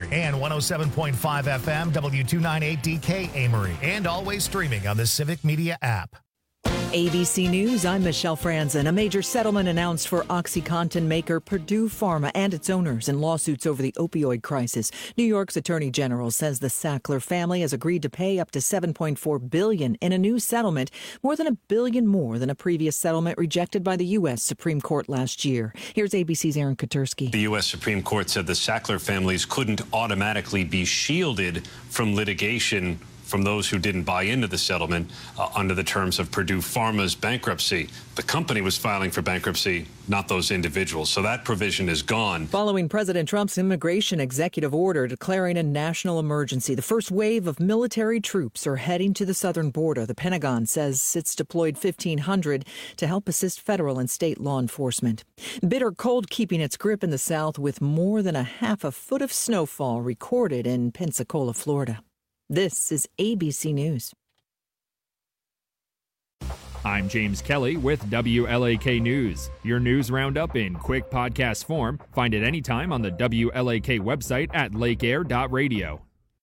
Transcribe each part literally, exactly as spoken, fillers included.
and one oh seven point five F M, W two ninety-eight D K Amory, and always streaming on the Civic Media app. A B C News, I'm Michelle Franzen. A major settlement announced for OxyContin maker Purdue Pharma and its owners in lawsuits over the opioid crisis. New York's Attorney General says the Sackler family has agreed to pay up to seven point four billion dollars in a new settlement, more than a billion more than a previous settlement rejected by the U S Supreme Court last year. Here's A B C's Aaron Katersky. The U S Supreme Court said the Sackler families couldn't automatically be shielded from litigation from those who didn't buy into the settlement uh, under the terms of Purdue Pharma's bankruptcy. The company was filing for bankruptcy, not those individuals. So that provision is gone. Following President Trump's immigration executive order declaring a national emergency, the first wave of military troops are heading to the southern border. The Pentagon says it's deployed fifteen hundred to help assist federal and state law enforcement. Bitter cold keeping its grip in the south with more than a half a foot of snowfall recorded in Pensacola, Florida. This is A B C News. I'm James Kelly with W L A K News. Your news roundup in quick podcast form. Find it anytime on the W L A K website at lake air dot radio.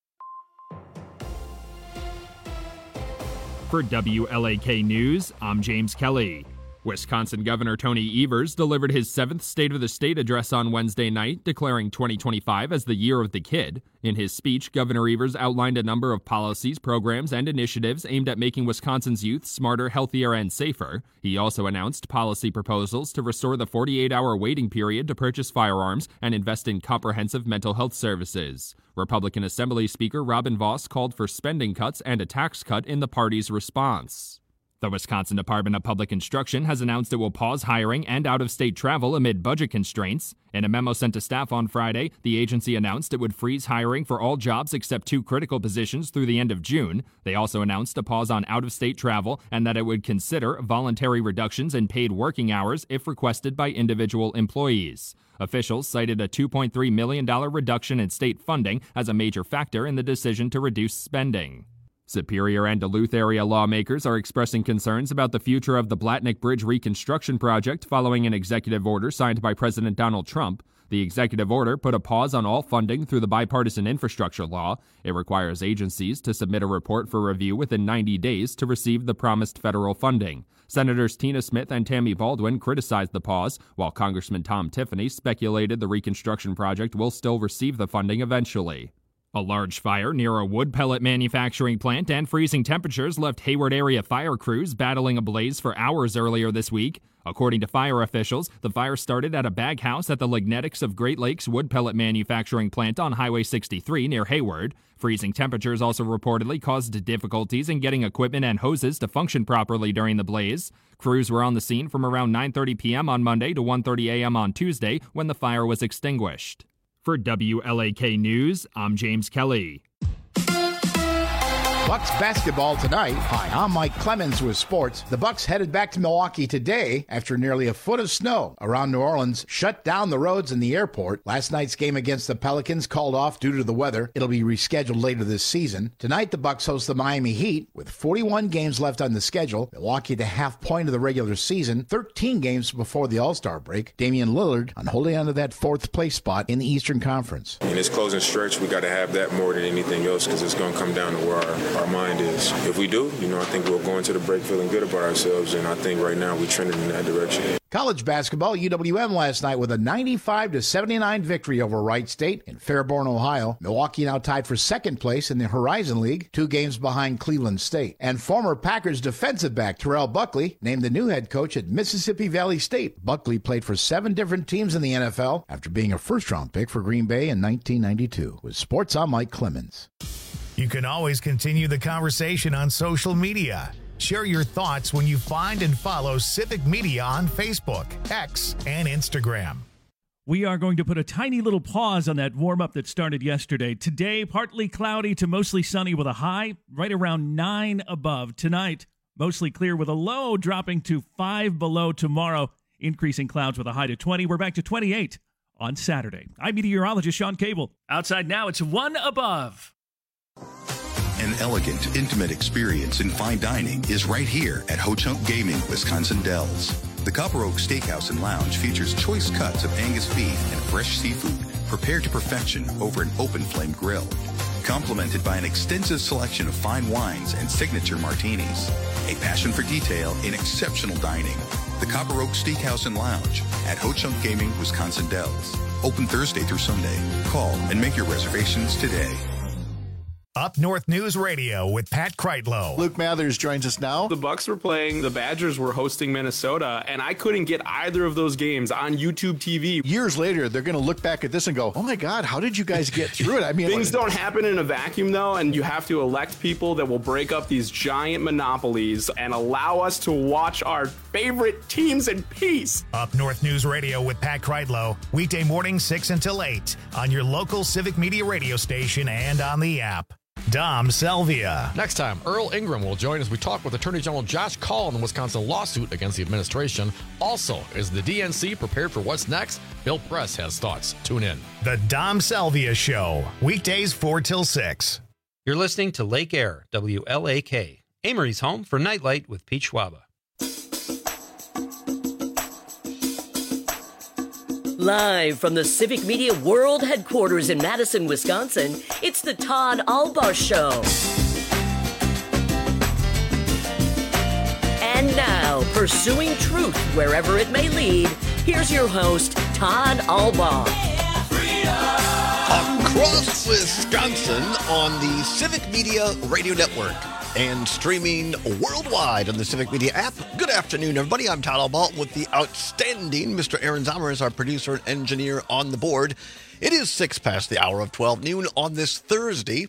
For W L A K News, I'm James Kelly. Wisconsin Governor Tony Evers delivered his seventh State of the State address on Wednesday night, declaring twenty twenty-five as the year of the kid. In his speech, Governor Evers outlined a number of policies, programs, and initiatives aimed at making Wisconsin's youth smarter, healthier, and safer. He also announced policy proposals to restore the forty-eight hour waiting period to purchase firearms and invest in comprehensive mental health services. Republican Assembly Speaker Robin Vos called for spending cuts and a tax cut in the party's response. The Wisconsin Department of Public Instruction has announced it will pause hiring and out-of-state travel amid budget constraints. In a memo sent to staff on Friday, the agency announced it would freeze hiring for all jobs except two critical positions through the end of June. They also announced a pause on out-of-state travel and that it would consider voluntary reductions in paid working hours if requested by individual employees. Officials cited a two point three million dollars reduction in state funding as a major factor in the decision to reduce spending. Superior and Duluth area lawmakers are expressing concerns about the future of the Blatnick Bridge reconstruction project following an executive order signed by President Donald Trump. The executive order put a pause on all funding through the bipartisan infrastructure law. It requires agencies to submit a report for review within ninety days to receive the promised federal funding. Senators Tina Smith and Tammy Baldwin criticized the pause, while Congressman Tom Tiffany speculated the reconstruction project will still receive the funding eventually. A large fire near a wood pellet manufacturing plant and freezing temperatures left Hayward area fire crews battling a blaze for hours earlier this week. According to fire officials, the fire started at a bag house at the Lignetics of Great Lakes wood pellet manufacturing plant on Highway sixty-three near Hayward. Freezing temperatures also reportedly caused difficulties in getting equipment and hoses to function properly during the blaze. Crews were on the scene from around nine thirty p.m. on Monday to one thirty a.m. on Tuesday when the fire was extinguished. For W L A K News, I'm James Kelly. Bucks basketball tonight. Hi, I'm Mike Clemens with sports. The Bucks headed back to Milwaukee today after nearly a foot of snow around New Orleans shut down the roads and the airport. Last night's game against the Pelicans called off due to the weather. It'll be rescheduled later this season. Tonight, the Bucks host the Miami Heat with forty-one games left on the schedule. Milwaukee at the half point of the regular season, thirteen games before the All-Star break. Damian Lillard on holding on to that fourth place spot in the Eastern Conference. In this closing stretch, we got to have that more than anything else because it's going to come down to where our our mind is. If we do, you know, I think we'll go into the break feeling good about ourselves, and I think right now we're trending in that direction. College basketball, U W M last night with a ninety-five to seventy-nine victory over Wright State in Fairborn, Ohio. Milwaukee now tied for second place in the Horizon League, two games behind Cleveland State. And former Packers defensive back Terrell Buckley named the new head coach at Mississippi Valley State. Buckley played for seven different teams in the N F L after being a first-round pick for Green Bay in nineteen ninety-two. With sports, I'm Mike Clemens. You can always continue the conversation on social media. Share your thoughts when you find and follow Civic Media on Facebook, X, and Instagram. We are going to put a tiny little pause on that warm-up that started yesterday. Today, partly cloudy to mostly sunny with a high right around nine above. Tonight, mostly clear with a low dropping to five below tomorrow. Increasing clouds with a high to twenty. We're back to twenty-eight on Saturday. I'm meteorologist Sean Cable. Outside now, it's one above. An elegant, intimate experience in fine dining is right here at Ho-Chunk Gaming, Wisconsin Dells. The Copper Oak Steakhouse and Lounge features choice cuts of Angus beef and fresh seafood, prepared to perfection over an open flame grill. Complemented by an extensive selection of fine wines and signature martinis. A passion for detail in exceptional dining. The Copper Oak Steakhouse and Lounge at Ho-Chunk Gaming, Wisconsin Dells. Open Thursday through Sunday. Call and make your reservations today. Up North News Radio with Pat Kreitlow. Luke Mathers joins us now. The Bucks were playing, the Badgers were hosting Minnesota, and I couldn't get either of those games on YouTube T V. Years later, they're going to look back at this and go, oh my God, how did you guys get through it? I mean, things don't happen in a vacuum, though, and you have to elect people that will break up these giant monopolies and allow us to watch our favorite teams in peace. Up North News Radio with Pat Kreitlow, weekday morning six until eight on your local Civic Media radio station and on the app. Dom Salvia. Next time, Earl Ingram will join as we talk with Attorney General Josh Kaul in the Wisconsin lawsuit against the administration. Also, is the D N C prepared for what's next? Bill Press has thoughts. Tune in. The Dom Salvia Show, weekdays four till six. You're listening to Lake Air, W L A K, Amory's home for Nightlight with Pete Schwaba. Live from the Civic Media World Headquarters in Madison, Wisconsin, it's the Todd Albar Show. And now, pursuing truth wherever it may lead, here's your host, Todd Albar. Across Wisconsin on the Civic Media Radio Network and streaming worldwide on the Civic Media app. Good afternoon, everybody. I'm Todd Albaugh with the outstanding Mister Aaron Zomer as our producer and engineer on the board. It is six past the hour of twelve noon on this Thursday,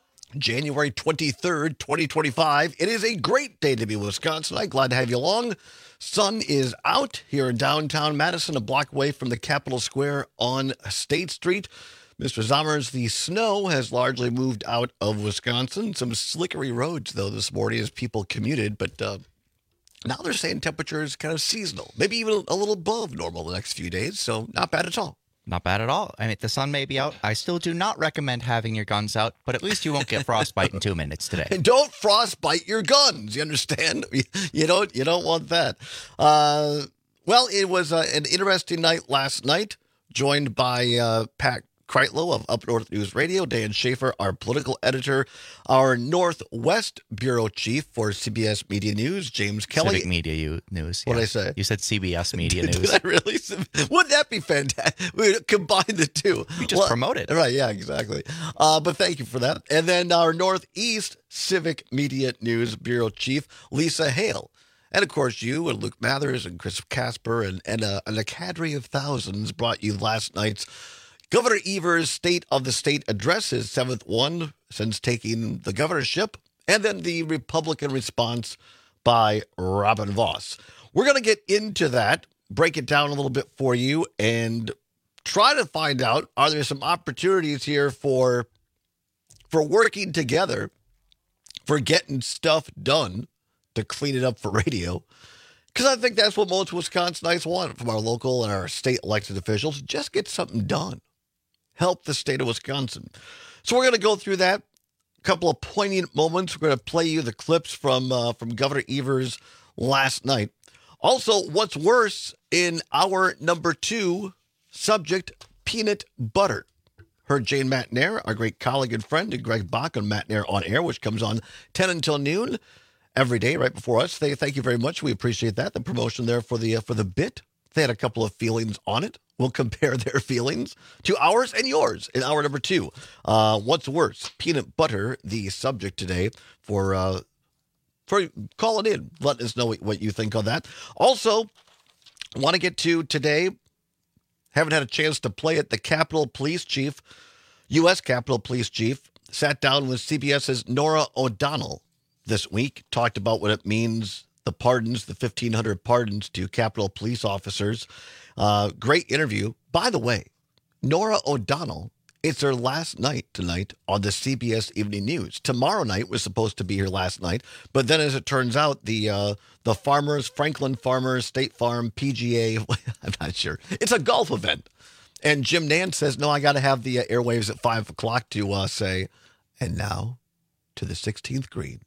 January twenty-third, twenty twenty-five. It is a great day to be in Wisconsin. I'm glad to have you along. Sun is out here in downtown Madison, a block away from the Capitol Square on State Street. Mister Zommers, the snow has largely moved out of Wisconsin. Some slickery roads, though, this morning as people commuted. But uh, now they're saying temperatures kind of seasonal, maybe even a little above normal the next few days. So not bad at all. Not bad at all. I mean, the sun may be out. I still do not recommend having your guns out, but at least you won't get frostbite in two minutes today. And don't frostbite your guns. You understand? You don't. You don't want that. Uh, well, it was uh, an interesting night last night. Joined by uh, Pat Kreitlow of Up North News Radio, Dan Schaefer, our political editor, our Northwest Bureau Chief for C B S Media News, James Kelly. Civic Media News. What yeah. did I say? You said C B S Media News. Did I really? Wouldn't that be fantastic? We would combine the two. You just well, promote it. Right, yeah, exactly. Uh, but thank you for that. And then our Northeast Civic Media News Bureau Chief, Lisa Hale. And, of course, you and Luke Mathers and Chris Casper and, and, a, and a cadre of thousands brought you last night's Governor Evers' State of the State address, his seventh one since taking the governorship, and then the Republican response by Robin Vos. We're going to get into that, break it down a little bit for you, and try to find out, are there some opportunities here for, for working together, for getting stuff done to clean it up for radio? Because I think that's what most Wisconsinites want from our local and our state elected officials. Just get something done. Help the state of Wisconsin. So we're going to go through that. A couple of poignant moments. We're going to play you the clips from uh, from Governor Evers last night. Also, what's worse in our number two subject, peanut butter. Heard Jane Matnair, our great colleague and friend, and Greg Bach on Matnair On Air, which comes on ten until noon every day right before us. They, thank you very much. We appreciate that. The promotion there for the uh, for the bit. They had a couple of feelings on it. We'll compare their feelings to ours and yours in hour number two. Uh, what's worse? Peanut butter, the subject today for uh, for calling in. Let us know what, what you think on that. Also, want to get to today. Haven't had a chance to play it. The Capitol Police Chief, U S Capitol Police Chief, sat down with CBS's Norah O'Donnell this week. Talked about what it means. The pardons, the fifteen hundred pardons to Capitol police officers. Uh, great interview. By the way, Norah O'Donnell, it's her last night tonight on the C B S Evening News. Tomorrow night was supposed to be her last night, but then as it turns out, the uh, the Farmers, Franklin Farmers, State Farm, P G A, I'm not sure. It's a golf event. And Jim Nance says, no, I got to have the uh, airwaves at five o'clock to uh, say, and now to the sixteenth green.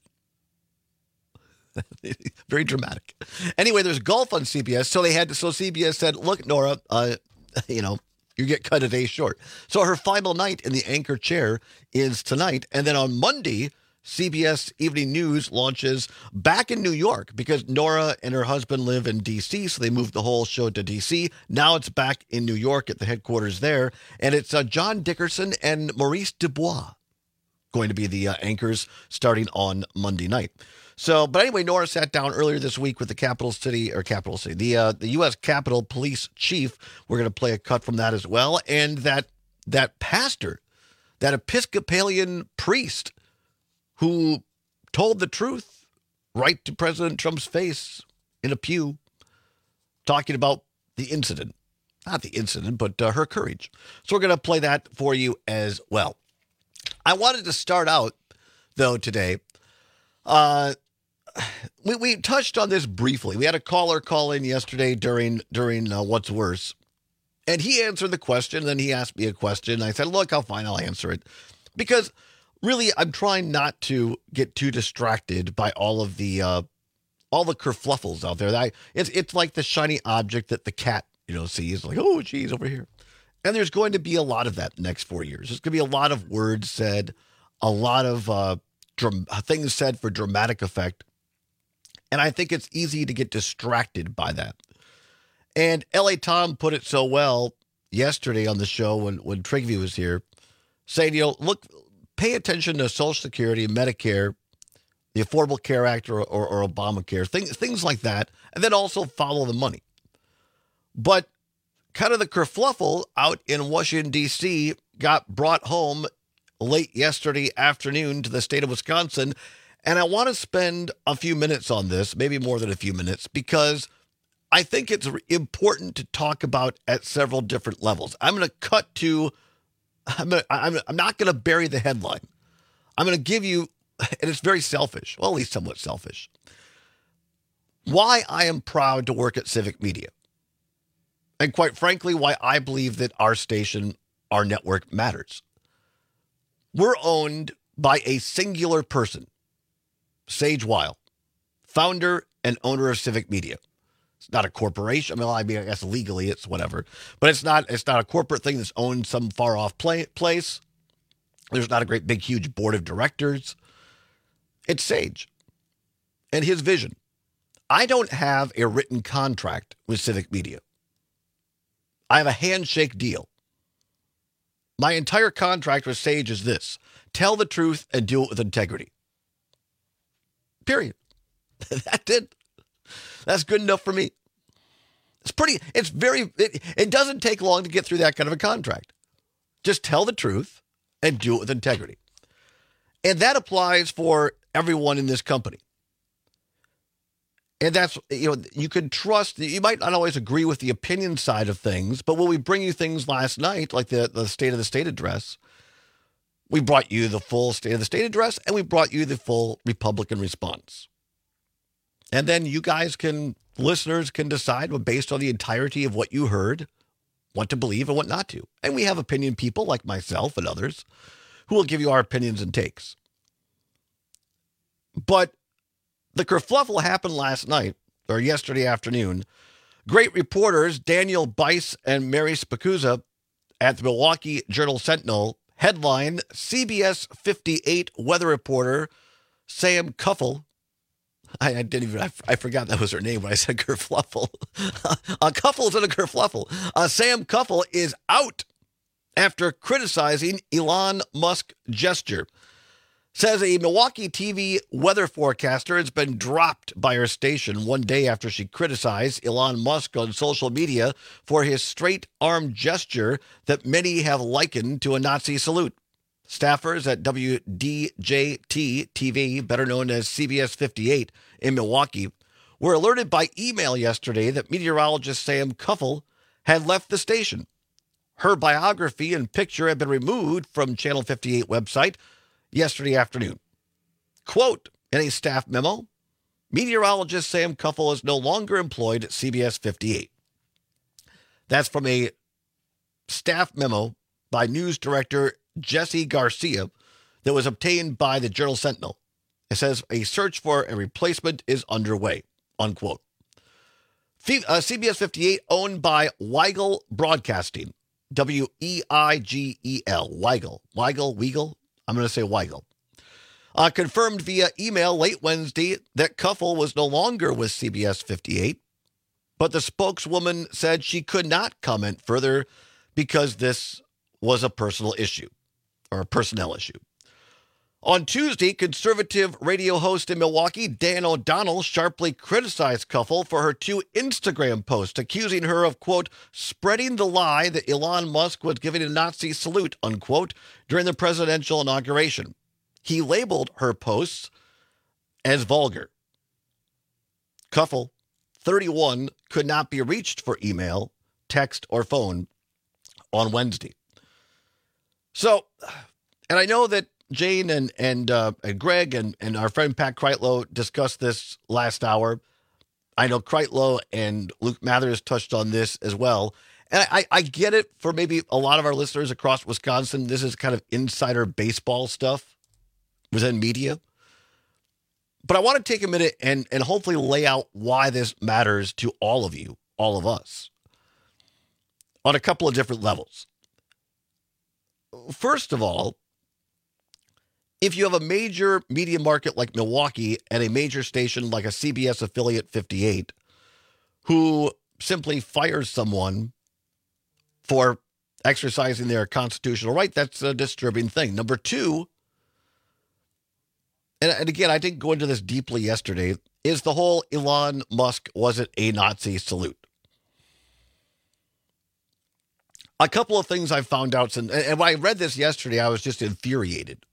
Very dramatic. Anyway, there's golf on C B S, so they had to, so C B S said, "Look, Norah, uh, you know, You get cut a day short. So her final night in the anchor chair is tonight. And then on Monday, C B S Evening News launches back in New York because Nora and her husband live in D C, so they moved the whole show to D C. Now it's back in New York at the headquarters there, and it's uh, John Dickerson and Maurice Dubois going to be the uh, anchors starting on Monday night. So, but anyway, Nora sat down earlier this week with the Capital City, or Capital City, the uh, the U S Capitol Police Chief. We're going to play a cut from that as well, and that that pastor, that Episcopalian priest, who told the truth right to President Trump's face in a pew, talking about the incident. Not the incident, but uh, her courage. So we're going to play that for you as well. I wanted to start out, though, today. Uh, we, we touched on this briefly. We had a caller call in yesterday during, during uh, What's Worse, and he answered the question, and then he asked me a question. I said, look, I'll fine, I'll answer it. Because really, I'm trying not to get too distracted by all of the uh, all the kerfluffles out there. That I, it's it's like the shiny object that the cat you know sees, like, oh, geez, over here. And there's going to be a lot of that the next four years. There's going to be a lot of words said, a lot of uh, dram- things said for dramatic effect. And I think it's easy to get distracted by that. And L A Tom put it so well yesterday on the show when, when Trigview was here, saying, you know, look, pay attention to Social Security, Medicare, the Affordable Care Act, or, or, or Obamacare, things, things like that, and then also follow the money. But kind of the kerfluffle out in Washington, D C got brought home late yesterday afternoon to the state of Wisconsin, and I want to spend a few minutes on this, maybe more than a few minutes, because I think it's important to talk about at several different levels. I'm going to cut to I'm, gonna, I'm, I'm not going to bury the headline. I'm going to give you, and it's very selfish, well, at least somewhat selfish, why I am proud to work at Civic Media. And quite frankly, why I believe that our station, our network matters. We're owned by a singular person, Sage Weil, founder and owner of Civic Media. It's not a corporation. I mean, I mean, I guess legally it's whatever, but it's not. It's not a corporate thing that's owned some far off play, place. There's not a great big huge board of directors. It's Sage and his vision. I don't have a written contract with Civic Media. I have a handshake deal. My entire contract with Sage is this: tell the truth and do it with integrity. Period. That's it. That's good enough for me. It's pretty, it's very, it, it doesn't take long to get through that kind of a contract. Just tell the truth and do it with integrity. And that applies for everyone in this company. And that's, you know, you can trust, you might not always agree with the opinion side of things, but when we bring you things last night, like the, the State of the State address, we brought you the full State of the State address and we brought you the full Republican response. And then you guys can, listeners can decide, based on the entirety of what you heard, what to believe and what not to. And we have opinion people like myself and others who will give you our opinions and takes. But the kerfluffle happened last night, or yesterday afternoon. Great reporters Daniel Bice and Mary Spacuzza at the Milwaukee Journal-Sentinel headline, C B S fifty-eight weather reporter Sam Kuffel. I, I didn't even, I, I forgot that was her name when I said kerfluffle. uh, Kuffel's in a kerfluffle. Uh, Sam Kuffel is out after criticizing Elon Musk gesture. Says a Milwaukee T V weather forecaster has been dropped by her station one day after she criticized Elon Musk on social media for his straight-arm gesture that many have likened to a Nazi salute. Staffers at W D J T T V, better known as C B S fifty-eight in Milwaukee, were alerted by email yesterday that meteorologist Sam Kuffel had left the station. Her biography and picture had been removed from Channel fifty-eight website yesterday afternoon. Quote, in a staff memo, meteorologist Sam Kuffel is no longer employed at C B S fifty-eight. That's from a staff memo by news director Jesse Garcia that was obtained by the Journal-Sentinel. It says a search for a replacement is underway, unquote. Uh, C B S fifty-eight, owned by Weigel Broadcasting, W E I G E L, Weigel. Weigel, Weigel? I'm going to say Weigel. Uh, confirmed via email late Wednesday that Kuffel was no longer with C B S fifty-eight, but the spokeswoman said she could not comment further because this was a personal issue, or a personnel issue. On Tuesday, conservative radio host in Milwaukee, Dan O'Donnell, sharply criticized Kuffel for her two Instagram posts, accusing her of, quote, spreading the lie that Elon Musk was giving a Nazi salute, unquote, during the presidential inauguration. He labeled her posts as vulgar. Kuffel, thirty-one, could not be reached for email, text, or phone on Wednesday. So, and I know that Jane and and, uh, and Greg and, and our friend Pat Kreitlow discussed this last hour. I know Kreitlow and Luke Mathers touched on this as well. And I, I get it for maybe a lot of our listeners across Wisconsin. This is kind of insider baseball stuff within media. But I want to take a minute and, and hopefully lay out why this matters to all of you, all of us, on a couple of different levels. First of all, if you have a major media market like Milwaukee and a major station like a C B S affiliate fifty-eight who simply fires someone for exercising their constitutional right, that's a disturbing thing. Number two, and, and again, I didn't go into this deeply yesterday, is the whole Elon Musk wasn't a Nazi salute. A couple of things I found out, and, and when I read this yesterday, I was just infuriated.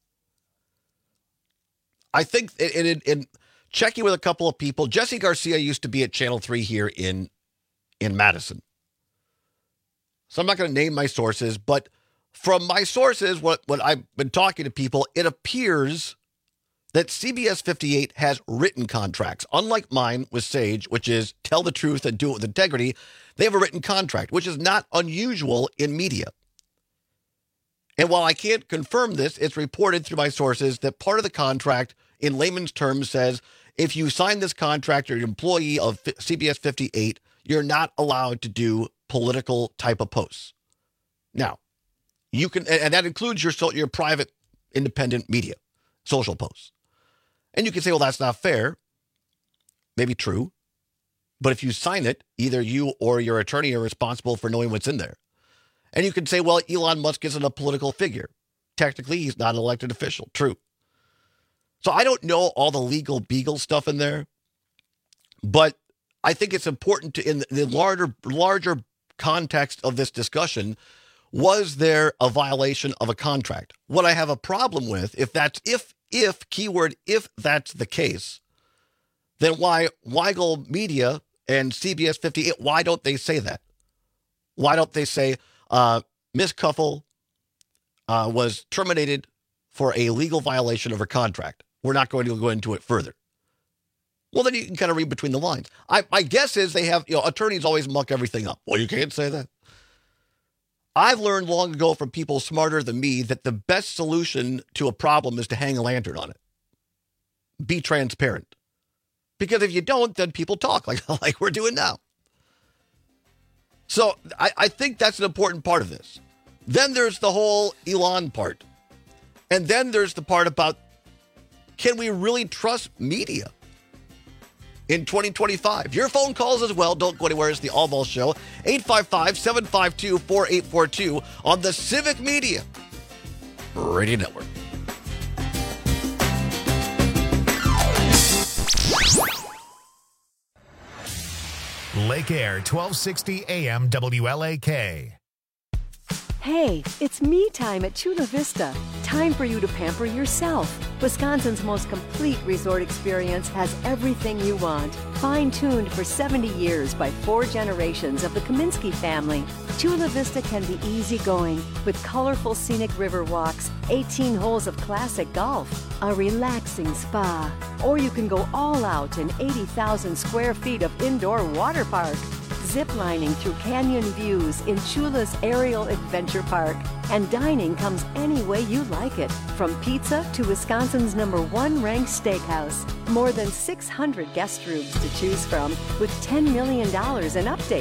I think in, in, in checking with a couple of people, Jesse Garcia used to be at Channel three here in, in Madison. So I'm not going to name my sources, but from my sources, what, what I've been talking to people, it appears that C B S fifty-eight has written contracts. Unlike mine with Sage, which is tell the truth and do it with integrity, they have a written contract, which is not unusual in media. And while I can't confirm this, it's reported through my sources that part of the contract, in layman's terms, says if you sign this contract, you're an employee of C B S fifty-eight, you're not allowed to do political type of posts. Now, you can, and that includes your your private independent media, social posts. And you can say, well, that's not fair. Maybe true. But if you sign it, either you or your attorney are responsible for knowing what's in there. And you can say, well, Elon Musk isn't a political figure. Technically, he's not an elected official. True. So I don't know all the legal beagle stuff in there, but I think it's important to, in the larger, larger context of this discussion, was there a violation of a contract? What I have a problem with, if that's, if, if, keyword, if that's the case, then why Weigel Media and C B S fifty-eight, why don't they say that? Why don't they say, uh, Miz Kuffel uh, was terminated for a legal violation of her contract? We're not going to go into it further. Well, then you can kind of read between the lines. I, my guess is they have, you know, attorneys always muck everything up. Well, you can't say that. I've learned long ago from people smarter than me that the best solution to a problem is to hang a lantern on it. Be transparent. Because if you don't, then people talk like, like we're doing now. So I, I think that's an important part of this. Then there's the whole Elon part. And then there's the part about, can we really trust media in twenty twenty-five? Your phone calls as well. Don't go anywhere. It's the All Ball Show. eight five five, seven five two, four eight four two on the Civic Media Radio Network. Lake Air, twelve sixty A M W L A K. Hey, it's me time at Chula Vista. Time for you to pamper yourself. Wisconsin's most complete resort experience has everything you want. Fine-tuned for seventy years by four generations of the Kaminsky family. Chula Vista can be easygoing with colorful scenic river walks, eighteen holes of classic golf, a relaxing spa, or you can go all out in eighty thousand square feet of indoor water park. Ziplining through canyon views in Chula's Aerial Adventure Park. And dining comes any way you like it, from pizza to Wisconsin's number one ranked steakhouse. More than six hundred guest rooms to choose from with ten million dollars in updates.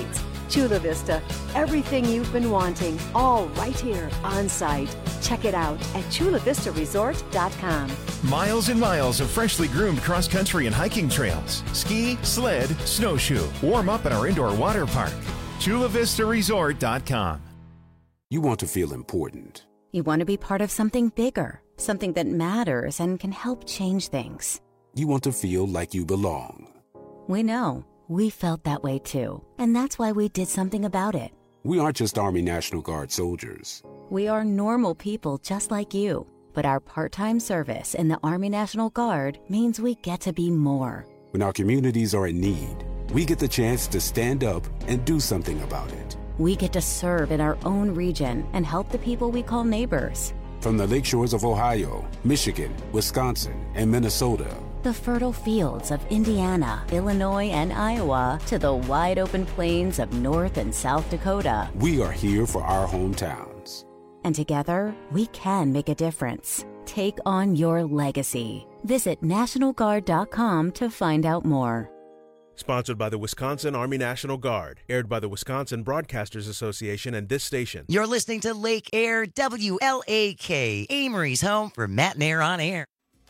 Chula Vista, everything you've been wanting, all right here on site. Check it out at chula vista resort dot com. Miles and miles of freshly groomed cross-country and hiking trails. Ski, sled, snowshoe. Warm up at our indoor water park. chula vista resort dot com. You want to feel important. You want to be part of something bigger, something that matters and can help change things. You want to feel like you belong. We know. We felt that way too. And that's why we did something about it. We aren't just Army National Guard soldiers. We are normal people just like you. But our part-time service in the Army National Guard means we get to be more. When our communities are in need, we get the chance to stand up and do something about it. We get to serve in our own region and help the people we call neighbors. From the lakeshores of Ohio, Michigan, Wisconsin, and Minnesota. The fertile fields of Indiana, Illinois, and Iowa to the wide open plains of North and South Dakota. We are here for our hometowns. And together, we can make a difference. Take on your legacy. Visit National Guard dot com to find out more. Sponsored by the Wisconsin Army National Guard. Aired by the Wisconsin Broadcasters Association and this station. You're listening to Lake Air W L A K, Amory's home for Matt and Air on Air.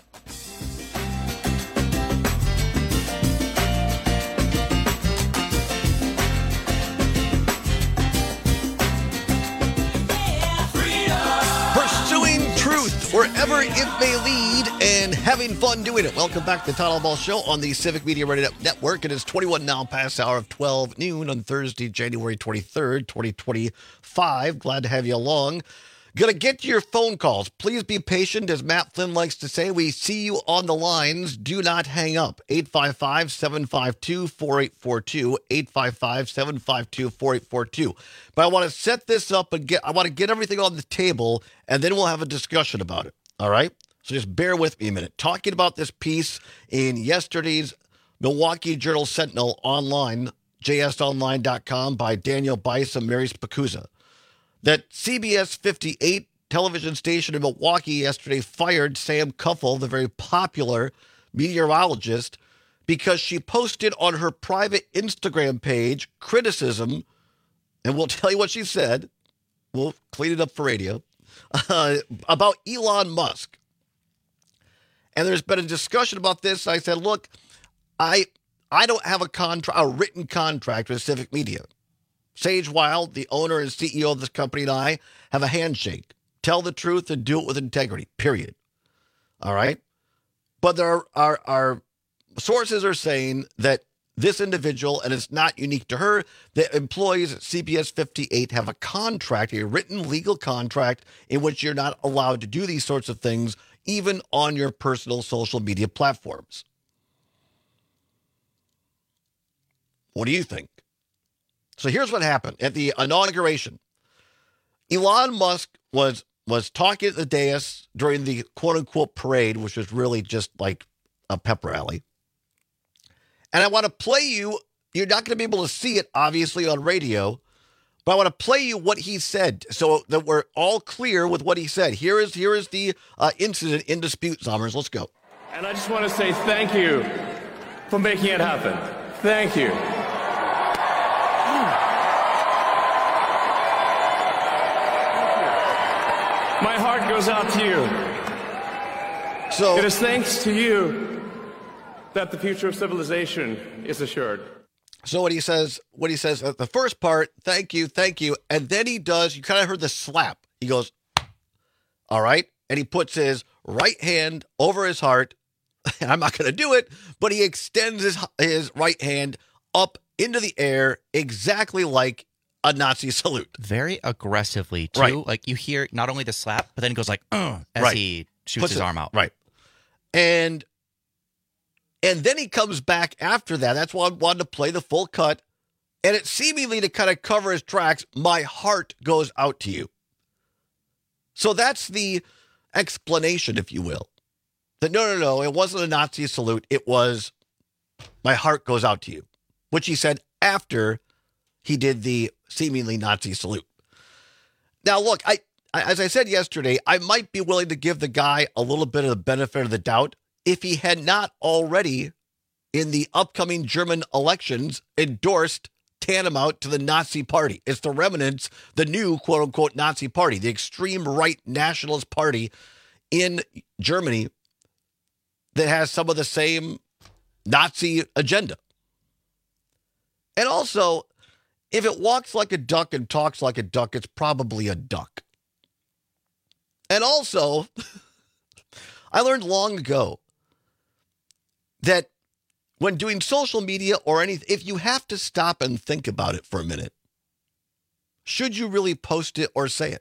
Wherever it may lead, and having fun doing it. Welcome back to the Todd Ball Show on the Civic Media Radio Network. It is twenty-one now past the hour of twelve noon on Thursday, January twenty-third, twenty twenty-five. Glad to have you along. Gonna get to your phone calls. Please be patient. As Matt Flynn likes to say, we see you on the lines. Do not hang up. eight five five, seven five two, four eight four two. eight five five, seven five two, four eight four two. But I want to set this up and get, I want to get everything on the table, and then we'll have a discussion about it. All right? So just bear with me a minute. Talking about this piece in yesterday's Milwaukee Journal Sentinel online, j s online dot com, by Daniel Bice and Mary Spacuzza, that C B S fifty-eight television station in Milwaukee yesterday fired Sam Kuffel, the very popular meteorologist, because she posted on her private Instagram page criticism, and we'll tell you what she said. We'll clean it up for radio. Uh, about Elon Musk. And there's been a discussion about this. I said, look, I I don't have a contract, a written contract with Civic Media. Sage Wild, the owner and C E O of this company, and I have a handshake. Tell the truth and do it with integrity, period. All right? But there are, are, are sources are saying that this individual, and it's not unique to her, the employees at C B S fifty-eight have a contract, a written legal contract, in which you're not allowed to do these sorts of things, even on your personal social media platforms. What do you think? So here's what happened at the inauguration. Elon Musk was was talking at the dais during the quote-unquote parade, which was really just like a pep rally. And I want to play you, you're not going to be able to see it, obviously, on radio, but I want to play you what he said so that we're all clear with what he said. Here is here is the uh, incident in dispute, Zommers. Let's go. And I just want to say thank you for making it happen. Thank you. My heart goes out to you. So it is thanks to you that the future of civilization is assured. So what he says, what he says at the first part, thank you, thank you. And then he does, you kind of heard the slap. He goes, all right. And he puts his right hand over his heart. And I'm not going to do it, but he extends his, his right hand up into the air, exactly like a Nazi salute. Very aggressively, too. Right. Like you hear not only the slap, but then he goes like, uh, as right. he shoots Puts his it, arm out. Right. And And then he comes back after that. That's why I wanted to play the full cut. And it seemingly to kind of cover his tracks, my heart goes out to you. So that's the explanation, if you will. That no, no, no, it wasn't a Nazi salute. It was, my heart goes out to you. Which he said after he did the seemingly Nazi salute. Now, look, I, as I said yesterday, I might be willing to give the guy a little bit of the benefit of the doubt if he had not already, in the upcoming German elections, endorsed tantamount to the Nazi Party. It's the remnants, the new quote-unquote Nazi Party, the extreme right nationalist party in Germany that has some of the same Nazi agenda. And also, if it walks like a duck and talks like a duck, it's probably a duck. And also, I learned long ago that when doing social media or anything, if you have to stop and think about it for a minute, should you really post it or say it?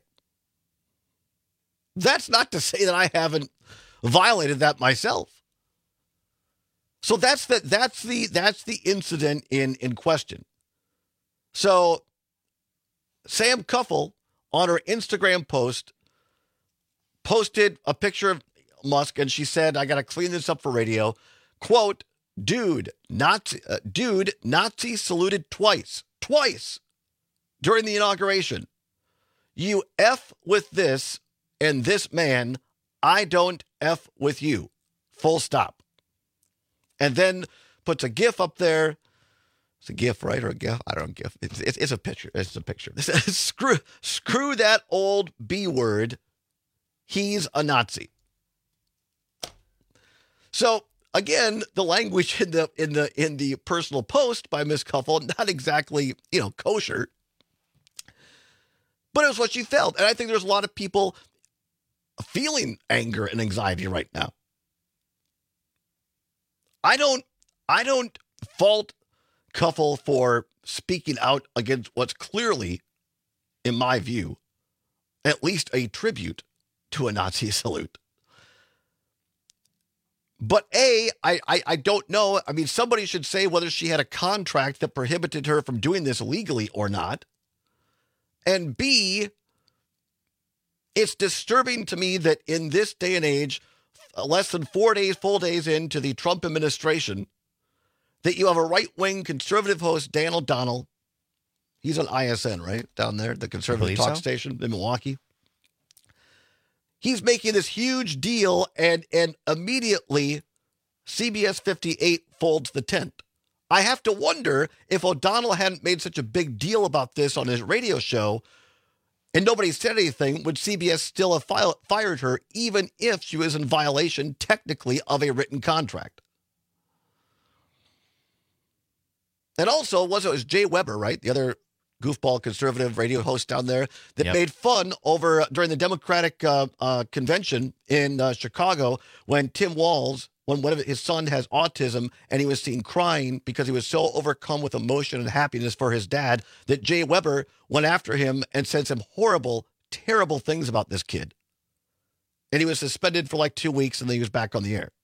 That's not to say that I haven't violated that myself. So that's the that's the that's the incident in, in question. So Sam Kuffel on her Instagram post posted a picture of Musk, and she said, "I got to clean this up for radio." Quote, "Dude, Nazi, uh, dude, Nazi saluted twice, twice during the inauguration. You F with this and this man. I don't F with you. Full stop." And then puts a GIF up there. It's a GIF, right? Or a GIF? I don't know, GIF. It's, it's, it's a picture. It's a picture. screw, screw that old B word. He's a Nazi. So, again, the language in the in the in the personal post by Miss Kuffel, not exactly, you know, kosher. But it was what she felt. And I think there's a lot of people feeling anger and anxiety right now. I don't I don't fault Kuffel for speaking out against what's clearly, in my view, at least a tribute to a Nazi salute. But A, I, I, I don't know. I mean, somebody should say whether she had a contract that prohibited her from doing this legally or not. And B, it's disturbing to me that in this day and age, less than four days, full days into the Trump administration, that you have a right-wing conservative host, Dan O'Donnell. He's on I S N, right? Down there, the conservative talk so. station in Milwaukee. He's making this huge deal, and, and immediately C B S fifty-eight folds the tent. I have to wonder if O'Donnell hadn't made such a big deal about this on his radio show and nobody said anything, would C B S still have fi- fired her even if she was in violation technically of a written contract? And also, was it was Jay Weber, right? The other goofball conservative radio host down there that yep. made fun over uh, during the Democratic uh, uh, convention in uh, Chicago when Tim Walz, when one of his son has autism and he was seen crying because he was so overcome with emotion and happiness for his dad that Jay Weber went after him and said some horrible, terrible things about this kid. And he was suspended for like two weeks and then he was back on the air.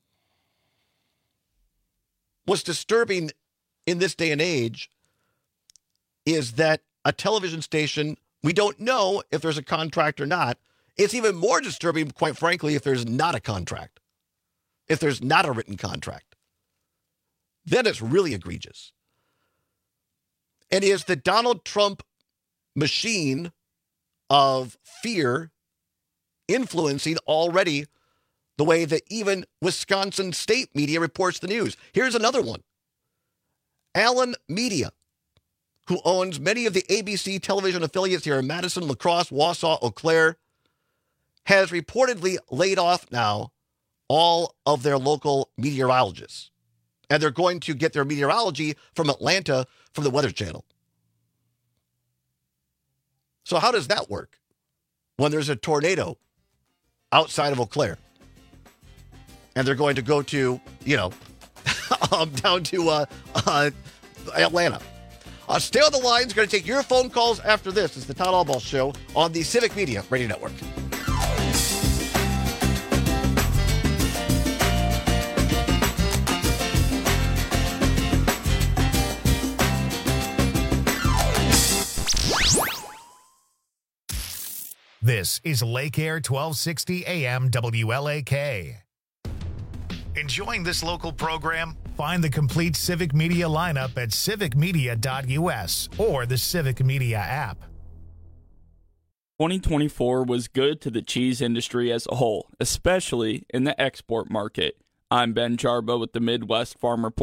What's disturbing in this day and age is that a television station, we don't know if there's a contract or not. It's even more disturbing, quite frankly, if there's not a contract. If there's not a written contract. Then it's really egregious. And is the Donald Trump machine of fear influencing already the way that even Wisconsin state media reports the news? Here's another one. Allen Media, who owns many of the A B C television affiliates here in Madison, La Crosse, Wausau, Eau Claire, has reportedly laid off now all of their local meteorologists. And they're going to get their meteorology from Atlanta from the Weather Channel. So how does that work when there's a tornado outside of Eau Claire? And they're going to go to, you know, um, down to uh, uh, Atlanta. Uh, stay on the line. It's going to take your phone calls after this. It's the Todd Albaugh Show on the Civic Media Radio Network. This is Lake Air twelve sixty A M W L A K. Enjoying this local program? Find the complete Civic Media lineup at civic media dot U S or the Civic Media app. twenty twenty-four was good to the cheese industry as a whole, especially in the export market. I'm Ben Jarbo with the Midwest Farm Report,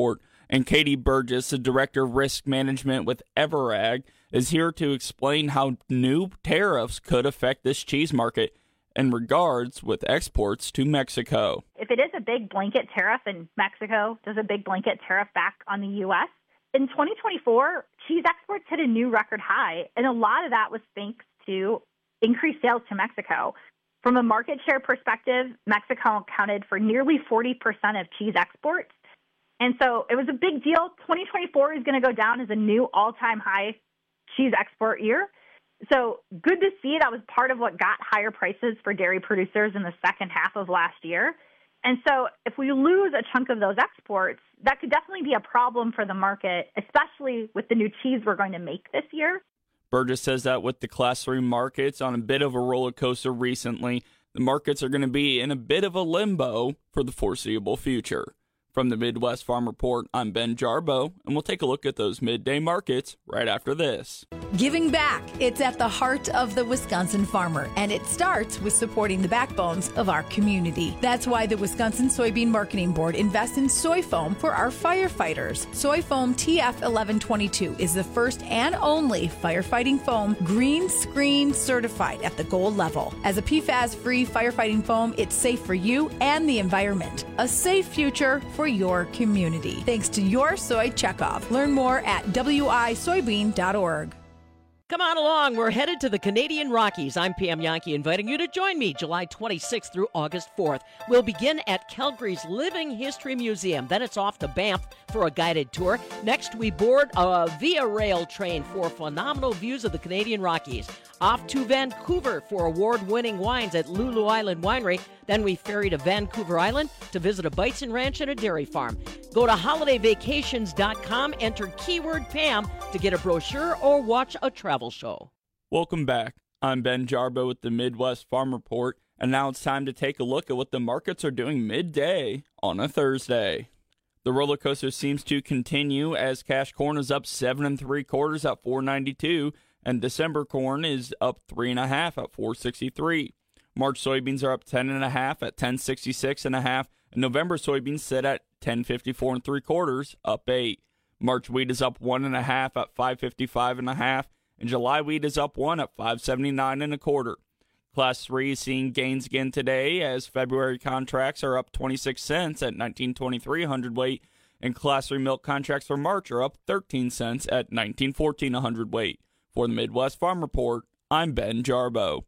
And Katie Burgess, the Director of Risk Management with Everag, is here to explain how new tariffs could affect this cheese market in regards with exports to Mexico. If it is a big blanket tariff and Mexico does a big blanket tariff back on the U S, in twenty twenty-four, cheese exports hit a new record high, and a lot of that was thanks to increased sales to Mexico. From a market share perspective, Mexico accounted for nearly forty percent of cheese exports. And so it was a big deal. twenty twenty-four is going to go down as a new all-time high cheese export year. So good to see. That was part of what got higher prices for dairy producers in the second half of last year. And so if we lose a chunk of those exports, that could definitely be a problem for the market, especially with the new cheese we're going to make this year. Burgess says that with the Class three markets on a bit of a roller coaster recently, the markets are going to be in a bit of a limbo for the foreseeable future. From the Midwest Farm Report, I'm Ben Jarbo, and we'll take a look at those midday markets right after this. Giving back. It's at the heart of the Wisconsin farmer, and it starts with supporting the backbones of our community. That's why the Wisconsin Soybean Marketing Board invests in soy foam for our firefighters. Soy foam T F eleven twenty-two is the first and only firefighting foam green screen certified at the gold level. As a P FAS-free firefighting foam, it's safe for you and the environment. A safe future for your community. Thanks to your soy checkoff. Learn more at w i soybean dot org. Come on along. We're headed to the Canadian Rockies. I'm Pam Yankee, inviting you to join me July twenty-sixth through August fourth. We'll begin at Calgary's Living History Museum. Then it's off to Banff for a guided tour. Next, we board a Via Rail train for phenomenal views of the Canadian Rockies. Off to Vancouver for award-winning wines at Lulu Island Winery. Then we ferry to Vancouver Island to visit a bison ranch and a dairy farm. Go to holiday vacations dot com, enter keyword Pam to get a brochure or watch a travel show. Welcome back. I'm Ben Jarbo with the Midwest Farm Report, and now it's time to take a look at what the markets are doing midday on a Thursday. The roller coaster seems to continue as cash corn is up seven and three quarters at four ninety-two, and December corn is up three and a half at four sixty-three. March soybeans are up ten and a half at ten sixty-six and a half, and November soybeans sit at ten fifty-four and three quarters, up eight. March wheat is up one and a half at five fifty-five and a half, and July wheat is up one at five seventy-nine and a quarter. Class three is seeing gains again today as February contracts are up twenty-six cents at nineteen twenty-three a hundredweight, and Class three milk contracts for March are up thirteen cents at nineteen fourteen a hundredweight. For the Midwest Farm Report, I'm Ben Jarbo.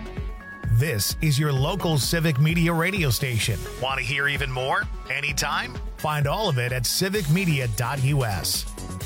This is your local Civic Media radio station. Want to hear even more? Anytime? Find all of it at civic media dot u s.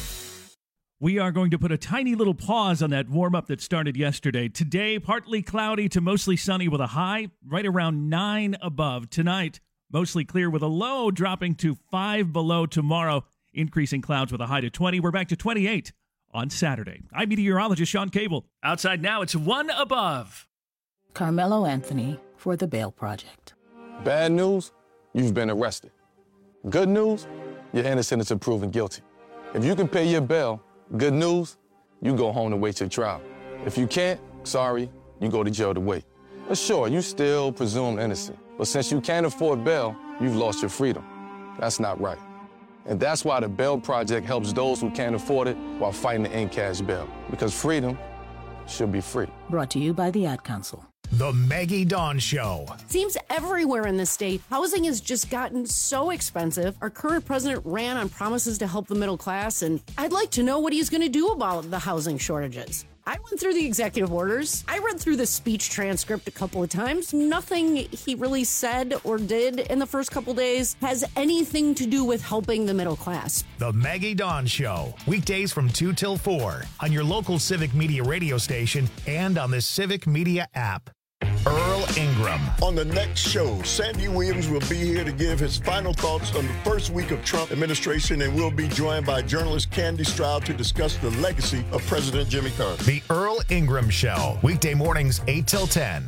We are going to put a tiny little pause on that warm-up that started yesterday. Today, partly cloudy to mostly sunny with a high right around nine above. Tonight, mostly clear with a low dropping to five below tomorrow. Increasing clouds with a high to twenty. We're back to twenty-eight on Saturday. I'm meteorologist Sean Cable. Outside now, it's one above. Carmelo Anthony for the Bail Project. Bad news, you've been arrested. Good news, you're innocent until proven guilty. If you can pay your bail, good news, you go home to wait your trial. If you can't, sorry, you go to jail to wait. But sure, you still presumed innocent. But since you can't afford bail, you've lost your freedom. That's not right. And that's why the Bail Project helps those who can't afford it while fighting to end cash bail. Because freedom should be free. Brought to you by the Ad Council. The Maggie Dawn Show. Seems everywhere in the state, housing has just gotten so expensive. Our current president ran on promises to help the middle class, and I'd like to know what he's going to do about the housing shortages. I went through the executive orders. I read through the speech transcript a couple of times. Nothing he really said or did in the first couple days has anything to do with helping the middle class. The Maggie Dawn Show. Weekdays from two till four on your local Civic Media radio station and on the Civic Media app. Earl Ingram. On the next show, Sandy Williams will be here to give his final thoughts on the first week of Trump administration, and we'll be joined by journalist Candy Stroud to discuss the legacy of President Jimmy Carter. The Earl Ingram Show, weekday mornings eight till ten.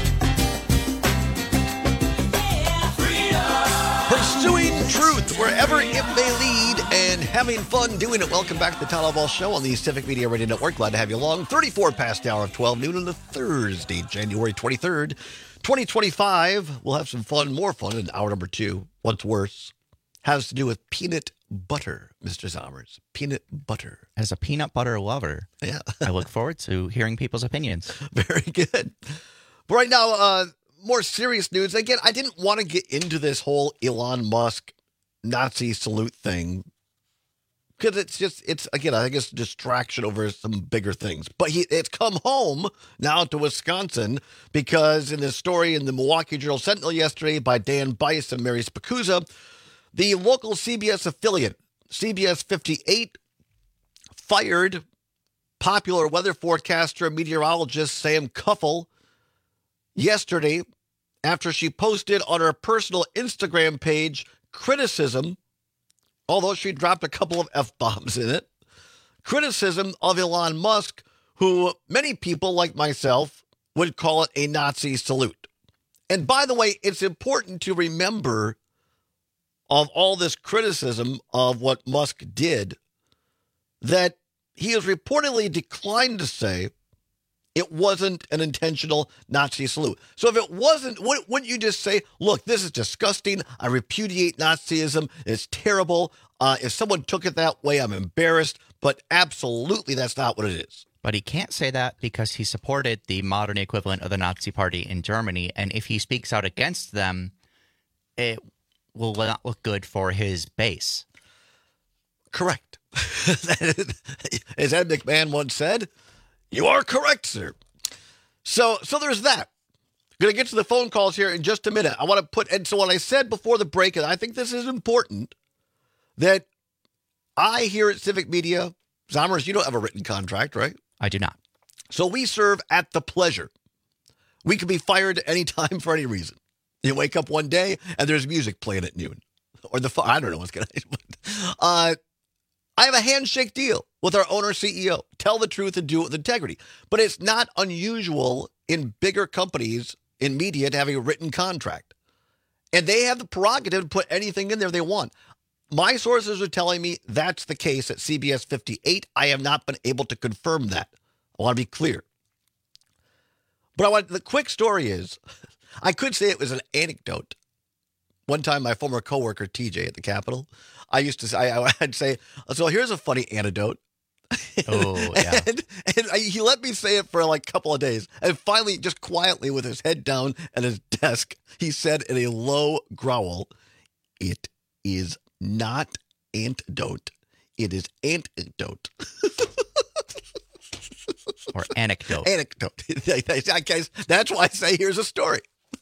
Pursuing truth wherever Wherever it may lead, and having fun doing it. Welcome back to the Todd Ball Show on the Civic Media Radio Network. Glad to have you along. thirty-four past the hour of twelve noon on the Thursday, January twenty-third, twenty twenty-five. We'll have some fun, more fun in hour number two. What's worse has to do with peanut butter, Mister Zommers. Peanut butter. As a peanut butter lover, yeah, I look forward to hearing people's opinions. Very good. But right now, uh, more serious news. Again, I didn't want to get into this whole Elon Musk Nazi salute thing because it's just, it's, again, I think it's a distraction over some bigger things. But he, it's come home now to Wisconsin because in this story in the Milwaukee Journal Sentinel yesterday by Dan Bice and Mary Spacuzza, the local C B S affiliate, C B S fifty-eight, fired popular weather forecaster and meteorologist Sam Kuffel yesterday after she posted on her personal Instagram page criticism, although she dropped a couple of F-bombs in it, criticism of Elon Musk, who many people like myself would call it a Nazi salute. And by the way, it's important to remember of all this criticism of what Musk did, that he has reportedly declined to say it wasn't an intentional Nazi salute. So if it wasn't, wouldn't you just say, look, this is disgusting. I repudiate Nazism. It's terrible. Uh, if someone took it that way, I'm embarrassed. But absolutely, that's not what it is. But he can't say that because he supported the modern equivalent of the Nazi Party in Germany. And if he speaks out against them, it will not look good for his base. Correct. As Ed McMahon once said, you are correct, sir. So so there's that. Going to get to the phone calls here in just a minute. I want to put, and so what I said before the break, and I think this is important, that I here at Civic Media, Zommers, you don't have a written contract, right? I do not. So we serve at the pleasure. We can be fired at any time for any reason. You wake up one day and there's music playing at noon. Or the, I don't know what's going to happen. Uh, I have a handshake deal with our owner C E O. Tell the truth and do it with integrity. But it's not unusual in bigger companies in media to have a written contract. And they have the prerogative to put anything in there they want. My sources are telling me that's the case at C B S fifty-eight. I have not been able to confirm that. I want to be clear. But I want, the quick story is, I could say it was an anecdote. One time, my former coworker, T J at the Capitol, I used to say, I, I'd say, so here's a funny anecdote. Oh, yeah. and, and I, he let me say it for like a couple of days. And finally, just quietly with his head down at his desk, he said in a low growl, it is not antidote. It is antidote. Or anecdote. Anecdote. That's why I say here's a story.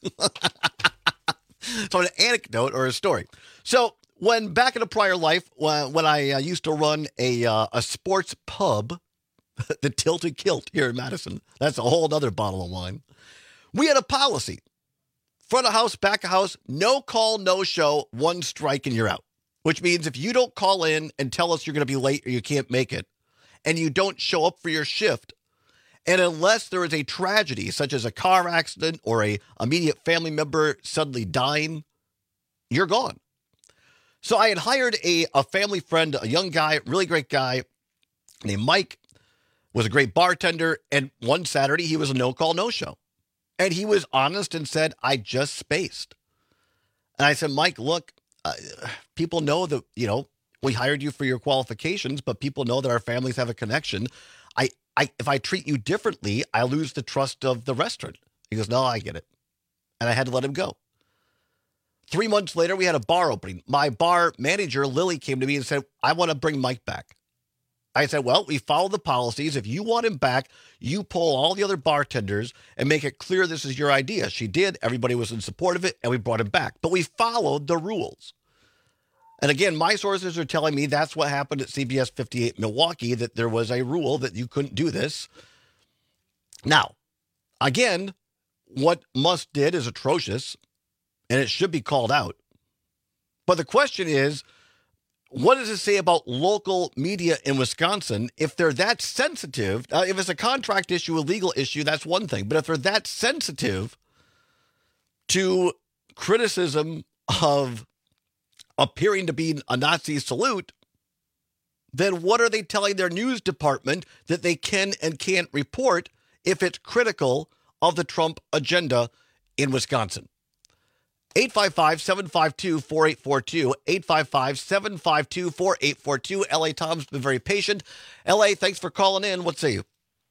So an anecdote or a story. So when back in a prior life, when, when I uh, used to run a uh, a sports pub, the Tilted Kilt here in Madison, that's a whole other bottle of wine. We had a policy. Front of house, back of house, no call, no show, one strike and you're out. Which means if you don't call in and tell us you're going to be late or you can't make it, and you don't show up for your shift, and unless there is a tragedy, such as a car accident or a immediate family member suddenly dying, you're gone. So I had hired a, a family friend, a young guy, really great guy named Mike, was a great bartender. And one Saturday, he was a no-call, no-show. And he was honest and said, I just spaced. And I said, Mike, look, uh, people know that, you know, we hired you for your qualifications, but people know that our families have a connection. I, I, if I treat you differently, I lose the trust of the restaurant. He goes, no, I get it. And I had to let him go. Three months later, we had a bar opening. My bar manager, Lily, came to me and said, I want to bring Mike back. I said, well, we follow the policies. If you want him back, you pull all the other bartenders and make it clear this is your idea. She did. Everybody was in support of it, and we brought him back. But we followed the rules. And again, my sources are telling me that's what happened at C B S fifty-eight Milwaukee, that there was a rule that you couldn't do this. Now, again, what Musk did is atrocious, and it should be called out. But the question is, what does it say about local media in Wisconsin if they're that sensitive? Uh, if it's a contract issue, a legal issue, that's one thing. But if they're that sensitive to criticism of appearing to be a Nazi salute, then what are they telling their news department that they can and can't report if it's critical of the Trump agenda in Wisconsin? eight five five, seven five two, four eight four two, eight five five, seven five two, four eight four two. L A Tom's been very patient. L A, thanks for calling in. What say you?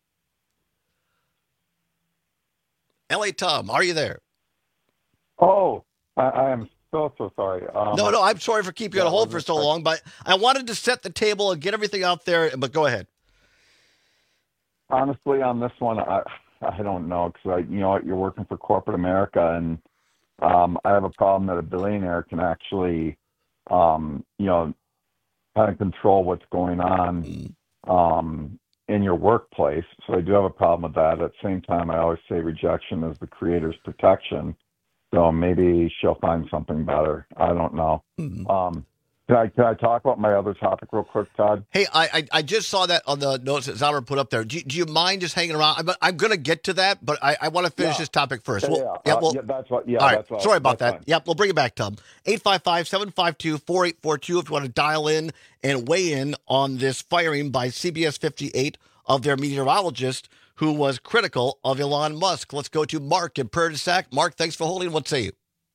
L A Tom, are you there? Oh, I, I am so, so sorry. Um, no, no, I'm sorry for keeping you yeah, on hold for so long, but I wanted to set the table and get everything out there, but go ahead. Honestly, on this one, I I don't know, because, you know, you're working for corporate America, and um, I have a problem that a billionaire can actually, um, you know, kind of control what's going on um, in your workplace. So I do have a problem with that. At the same time, I always say rejection is the creator's protection. So maybe she'll find something better. I don't know. Mm-hmm. Um, can I can I talk about my other topic real quick, Todd? Hey, I I, I just saw that on the notes that Zauber put up there. Do, do you mind just hanging around? I'm, I'm going to get to that, but I, I want to finish yeah. this topic first. Yeah, we'll, yeah. yeah, Uh, well, yeah, that's what. Yeah, all right. that's what, Sorry about that's that. fine. Yep, we'll bring it back, Tom. eight five five, seven five two, four eight four two if you want to dial in and weigh in on this firing by C B S fifty-eight of their meteorologist who was critical of Elon Musk. Let's go to Mark in Prairie du Sac. Mark, thanks for holding. What say you?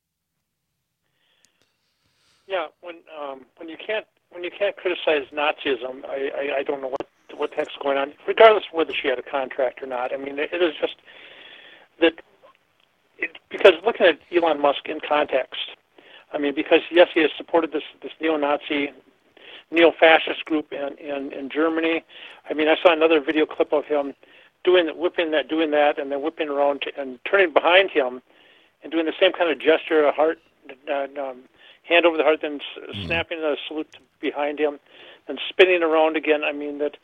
Yeah, when um, when you can't when you can't criticize Nazism, I, I, I don't know what what the heck's going on. Regardless of whether she had a contract or not, I mean, it is just that it, because looking at Elon Musk in context, I mean, because yes, he has supported this this neo-Nazi, neo-fascist group in, in, in Germany. I mean, I saw another video clip of him doing whipping that, doing that, and then whipping around to, and turning behind him and doing the same kind of gesture, a heart. Uh, um, hand over the heart, then mm. snapping a salute behind him, and spinning around again. I mean that.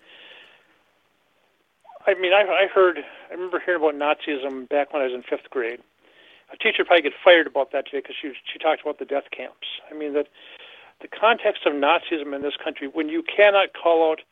I mean, I, I heard. I remember hearing about Nazism back when I was in fifth grade. A teacher would probably get fired about that today because she she talked about the death camps. I mean that the context of Nazism in this country, when you cannot call out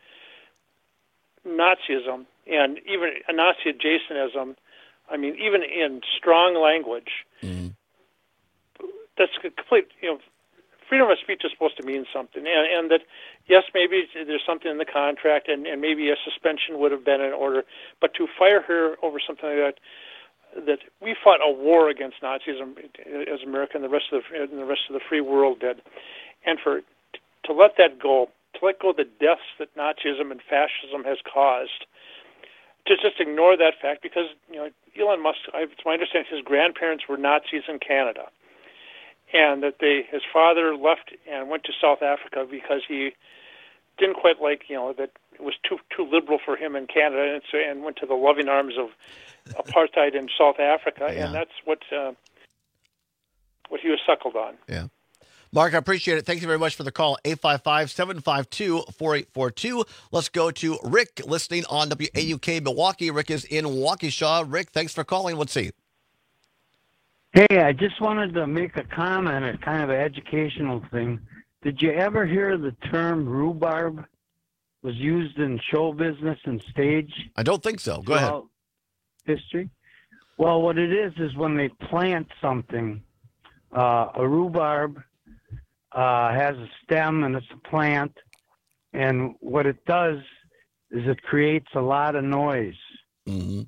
Nazism and even a Nazi adjacentism, I mean, even in strong language, mm. that's a complete, you know. Freedom of speech is supposed to mean something, and, and that, yes, maybe there's something in the contract, and, and maybe a suspension would have been in order, but to fire her over something like that, that we fought a war against Nazism as America and the rest of the, and the rest of the free world did, and for to let that go, to let go of the deaths that Nazism and fascism has caused, to just ignore that fact, because you know Elon Musk, it's my understanding, his grandparents were Nazis in Canada. And that they, his father left and went to South Africa because he didn't quite like, you know, that it was too too liberal for him in Canada, and, so, and went to the loving arms of apartheid in South Africa, yeah. and that's what uh, what he was suckled on. Yeah, Mark, I appreciate it. Thank you very much for the call. eight five five, seven five two, four eight four two. Let's go to Rick, listening on W A U K Milwaukee. Rick is in Waukesha. Rick, thanks for calling. Let's see. Hey, I just wanted to make a comment, a kind of an educational thing. Did you ever hear the term rhubarb was used in show business and stage? I don't think so. Go ahead. History? Well, what it is is when they plant something, uh, a rhubarb uh, has a stem and it's a plant, and what it does is it creates a lot of noise. Mm-hmm.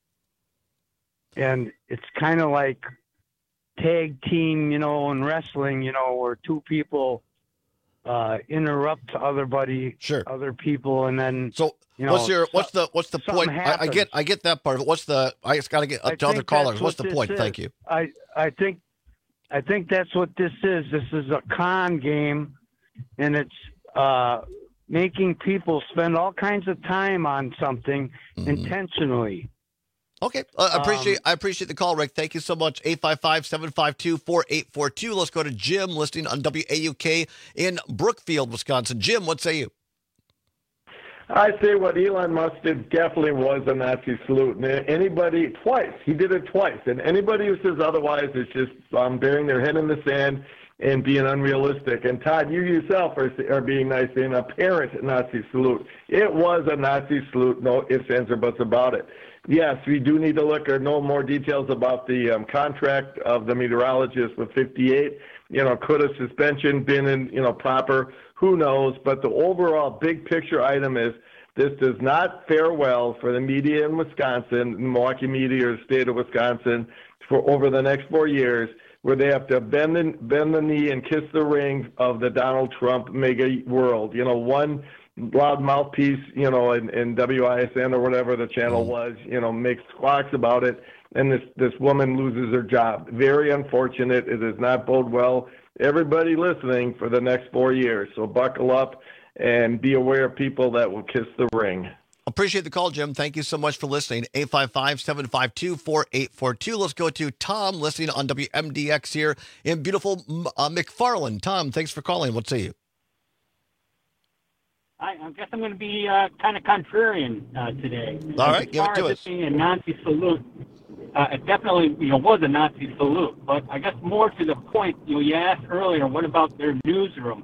And it's kind of like tag team, you know, in wrestling, you know, where two people uh, interrupt other buddy, sure. other people, and then so you know, what's your what's the what's the point? I, I get I get that part of it. What's the I just got to get up I to other callers. What's what the point? Is. Thank you. I I think I think that's what this is. This is a con game, and it's uh, making people spend all kinds of time on something mm-hmm. intentionally. Okay, uh, I appreciate um, I appreciate the call, Rick. Thank you so much. eight five five, seven five two, four eight four two. Let's go to Jim, listening on W A U K in Brookfield, Wisconsin. Jim, what say you? I say what Elon Musk did definitely was a Nazi salute. And anybody, twice, he did it twice. And anybody who says otherwise is just um, burying their head in the sand, and being unrealistic. And Todd, you yourself are, are being nice in a apparent Nazi salute. It was a Nazi salute, no ifs, ands, or buts about it. Yes, we do need to look or know more details about the um, contract of the meteorologist with fifty-eight. You know, could a suspension been in, you know, proper? Who knows? But the overall big picture item is this does not fare well for the media in Wisconsin, the Milwaukee media or the state of Wisconsin, for over the next four years, where they have to bend the, bend the knee and kiss the ring of the Donald Trump mega world. You know, one loud mouthpiece, you know, in, in W I S N or whatever the channel was, you know, makes squawks about it, and this, this woman loses her job. Very unfortunate. It does not bode well. Everybody listening for the next four years. So buckle up and be aware of people that will kiss the ring. Appreciate the call, Jim. Thank you so much for listening. eight five five, seven five two, four eight four two. Let's go to Tom listening on W M D X here in beautiful uh, McFarland. Tom, thanks for calling. What say you? I, I guess I'm going to be uh, kind of contrarian uh, today. All right, as give it far to as us. It being a Nazi salute, uh, it definitely you know was a Nazi salute. But I guess more to the point, you know, you asked earlier, what about their newsroom?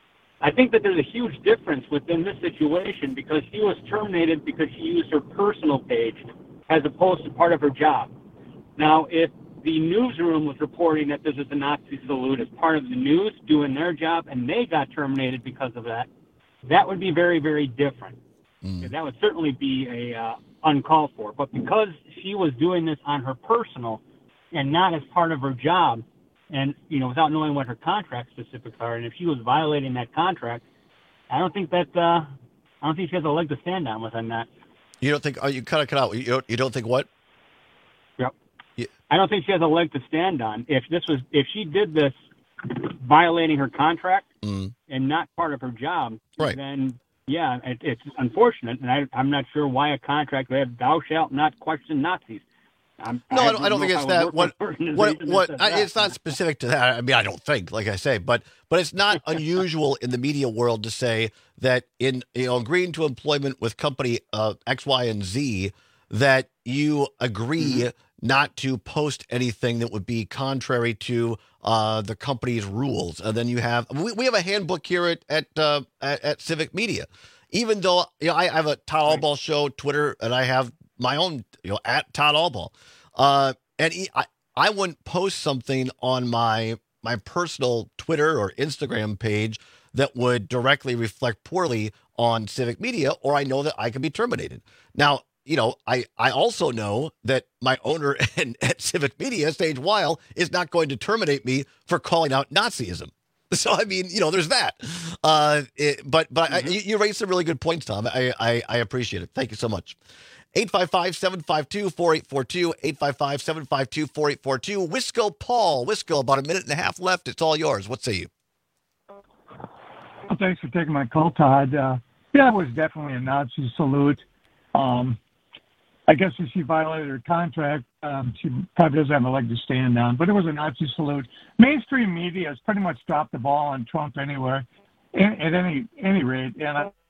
I think that there's a huge difference within this situation because she was terminated because she used her personal page as opposed to part of her job. Now, if the newsroom was reporting that this is a Nazi salute as part of the news doing their job and they got terminated because of that, that would be very, very different. Mm. That would certainly be a uh, uncalled for. But because she was doing this on her personal and not as part of her job, and, you know, without knowing what her contract specifics are, and if she was violating that contract, I don't think that, uh, I don't think she has a leg to stand on within that. You don't think, oh, you cut it, cut out. You don't, you don't think what? Yep. Yeah. I don't think she has a leg to stand on. If this was, if she did this violating her contract mm. and not part of her job, right. then, yeah, it, it's unfortunate, and I, I'm not sure why a contract would have thou shalt not question Nazis. I'm, no, I, I don't, I don't think it's that. What, what, what, I, it's not specific to that. I mean, I don't think, like I say, but, but it's not unusual in the media world to say that in, you know, agreeing to employment with company uh, X, Y, and Z, that you agree mm-hmm. not to post anything that would be contrary to uh, the company's rules. And then you have, we, we have a handbook here at, at, uh, at, at Civic Media, even though, you know, I have a Todd Allball show, Twitter, and I have my own, you know, at Todd Allball. Uh, and he, I, I wouldn't post something on my, my personal Twitter or Instagram page that would directly reflect poorly on Civic Media, or I know that I could be terminated. Now, you know, I, I also know that my owner in, at Civic Media, Sage Weil, is not going to terminate me for calling out Nazism. So, I mean, you know, there's that. Uh, it, but but mm-hmm. I, you, you raised some really good points, Tom. I, I, I appreciate it. Thank you so much. eight five five, seven five two, four eight four two, eight five five, seven five two, four eight four two. Wisco Paul. Wisco, about a minute and a half left. It's all yours. What say you? Well, thanks for taking my call, Todd. Uh, yeah, it was definitely a Nazi salute. Um, I guess if she violated her contract, um, she probably doesn't have a leg to stand on, but it was a Nazi salute. Mainstream media has pretty much dropped the ball on Trump anywhere, at any any rate. And I,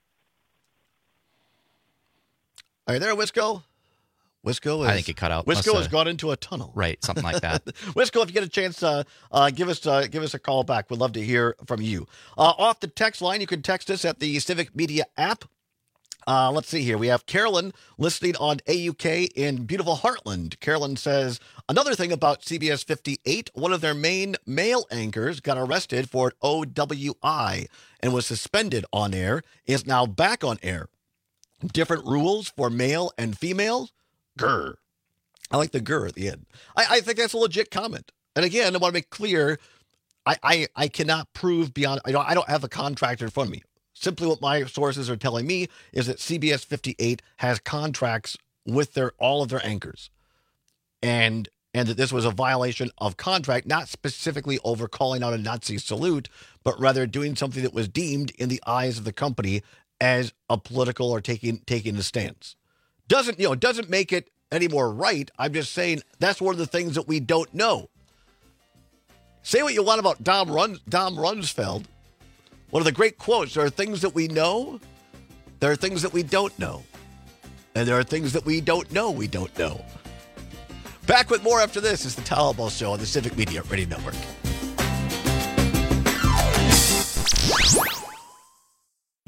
Are you there, Wisco? Wisco is, I think it cut out. Wisco Must, has uh, gone into a tunnel. Right, something like that. Wisco, if you get a chance, uh, uh, give us uh, give us a call back. We'd love to hear from you. Uh, off the text line, you can text us at the Civic Media app. Uh, let's see here. We have Carolyn listening on A U K in beautiful Heartland. Carolyn says, another thing about C B S fifty-eight, one of their main male anchors got arrested for an O W I and was suspended on air, is now back on air. Different rules for male and female? Grr. I like the grr at the end. I, I think that's a legit comment. And again, I want to make clear, I, I, I cannot prove beyond, I don't, I don't have a contract in front of me. Simply what my sources are telling me is that C B S fifty-eight has contracts with their all of their anchors. And and that this was a violation of contract, not specifically over calling out a Nazi salute, but rather doing something that was deemed in the eyes of the company as a political or taking taking a stance. Doesn't, you know, doesn't make it any more right. I'm just saying that's one of the things that we don't know. Say what you want about Dom Run, Dom Rumsfeld. One of the great quotes, there are things that we know, there are things that we don't know, and there are things that we don't know we don't know. Back with more after this is the Todd Allball Show on the Civic Media Radio Network.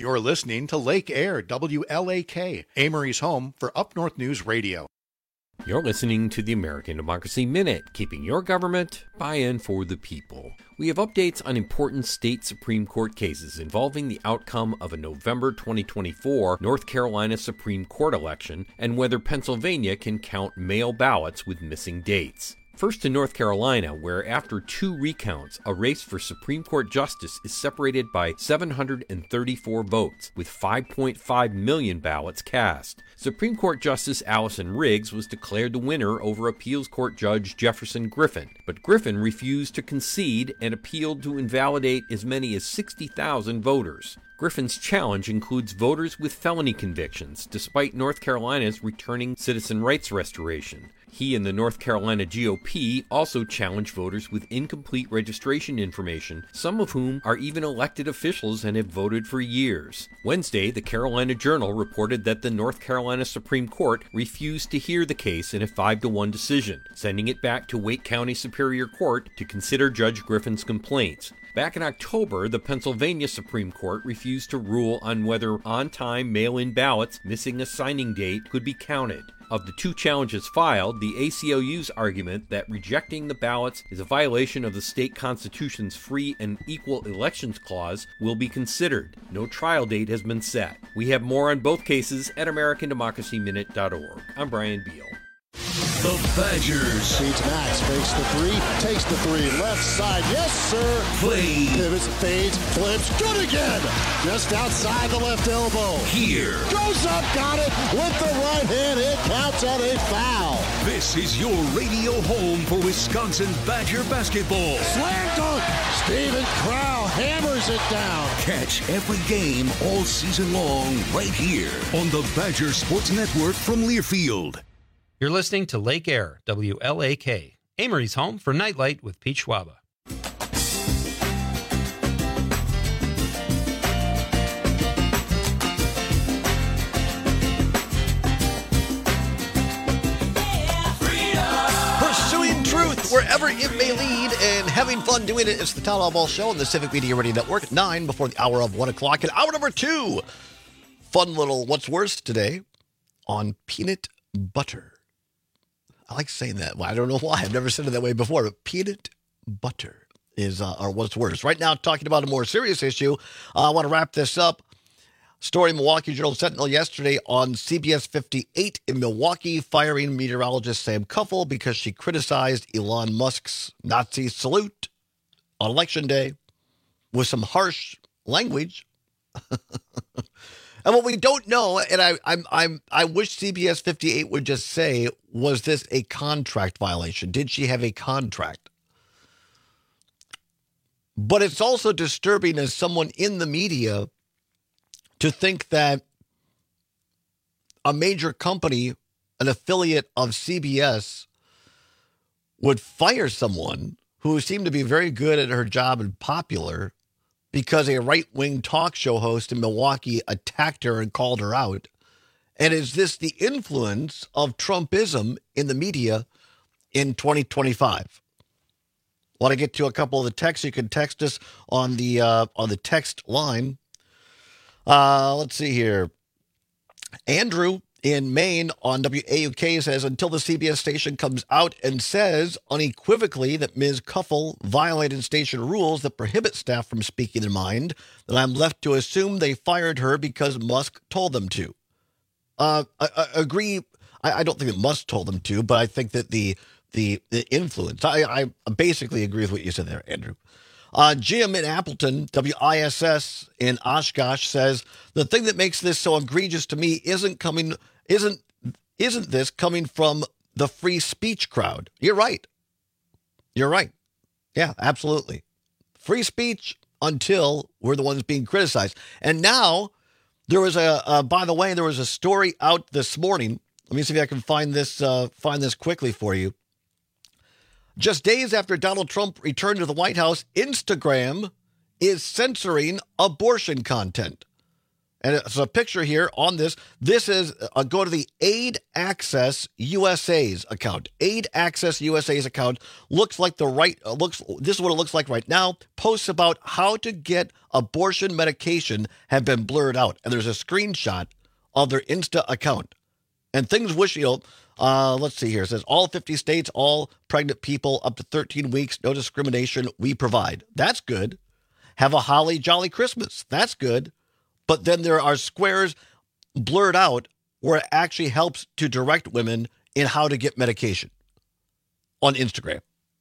You're listening to Lake Air, W L A K, Amory's home for Up North News Radio. You're listening to the American Democracy Minute, keeping your government buy-in for the people. We have updates on important state Supreme Court cases involving the outcome of a November twenty twenty-four North Carolina Supreme Court election and whether Pennsylvania can count mail ballots with missing dates. First to North Carolina, where after two recounts, a race for Supreme Court justice is separated by seven hundred thirty-four votes, with five point five million ballots cast. Supreme Court Justice Allison Riggs was declared the winner over Appeals Court Judge Jefferson Griffin, but Griffin refused to concede and appealed to invalidate as many as sixty thousand voters. Griffin's challenge includes voters with felony convictions, despite North Carolina's returning citizen rights restoration. He and the North Carolina G O P also challenge voters with incomplete registration information, some of whom are even elected officials and have voted for years. Wednesday, the Carolina Journal reported that the North Carolina Supreme Court refused to hear the case in a five to one decision, sending it back to Wake County Superior Court to consider Judge Griffin's complaints. Back in October, the Pennsylvania Supreme Court refused to rule on whether on-time mail-in ballots missing a signing date could be counted. Of the two challenges filed, the A C L U's argument that rejecting the ballots is a violation of the state constitution's free and equal elections clause will be considered. No trial date has been set. We have more on both cases at American Democracy Minute dot org. I'm Brian Beal. The Badgers. Feeds Max, fakes the three, takes the three, left side, yes sir. Play. Pivots, fades, flips, good again. Just outside the left elbow. Here. Goes up, got it with the right hand. It counts at a foul. This is your radio home for Wisconsin Badger basketball. Slam dunk. Steven Crow hammers it down. Catch every game all season long right here on the Badger Sports Network from Learfield. You're listening to Lake Air, W L A K, Amory's home for Nightlight with Pete Schwaba. Pursuing truth wherever it may lead and having fun doing it. It's the Town Hall Ball Show on the Civic Media Radio Network at nine before the hour of one o'clock. And hour number two, fun little what's worse today on peanut butter. I like saying that. Well, I don't know why. I've never said it that way before, but peanut butter is uh, or what's worse. Right now, talking about a more serious issue. Uh, I want to wrap this up. Story in Milwaukee Journal Sentinel yesterday on C B S fifty-eight in Milwaukee, firing meteorologist Sam Kuffel because she criticized Elon Musk's Nazi salute on Election Day with some harsh language. And what we don't know, and I I'm I'm I wish C B S fifty-eight would just say, was this a contract violation? Did she have a contract? But it's also disturbing as someone in the media to think that a major company, an affiliate of C B S, would fire someone who seemed to be very good at her job and popular because a right-wing talk show host in Milwaukee attacked her and called her out. And is this the influence of Trumpism in the media in twenty twenty-five? Want to get to a couple of the texts? You can text us on the uh, on the text line. Uh, let's see here. Andrew in Maine on W A U K says, until the C B S station comes out and says unequivocally that Miz Kuffel violated station rules that prohibit staff from speaking their mind, then I'm left to assume they fired her because Musk told them to. Uh, I, I agree. I, I don't think that Musk told them to, but I think that the the, the influence, I, I basically agree with what you said there, Andrew. Uh, Jim in Appleton, W I S S in Oshkosh says, the thing that makes this so egregious to me isn't coming, isn't, isn't this coming from the free speech crowd? You're right. You're right. Yeah, absolutely. Free speech until we're the ones being criticized. And now there was a, uh, by the way, there was a story out this morning. Let me see if I can find this, uh, find this quickly for you. Just days after Donald Trump returned to the White House, Instagram is censoring abortion content. And it's a picture here on this. This is, uh, go to the Aid Access U S A's account. Aid Access U S A's account looks like the right, uh, looks, this is what it looks like right now. Posts about how to get abortion medication have been blurred out. And there's a screenshot of their Insta account. And things wish, you know, uh, let's see here. It says all fifty states, all pregnant people up to thirteen weeks, no discrimination, we provide. That's good. Have a holly jolly Christmas. That's good. But then there are squares blurred out where it actually helps to direct women in how to get medication on Instagram.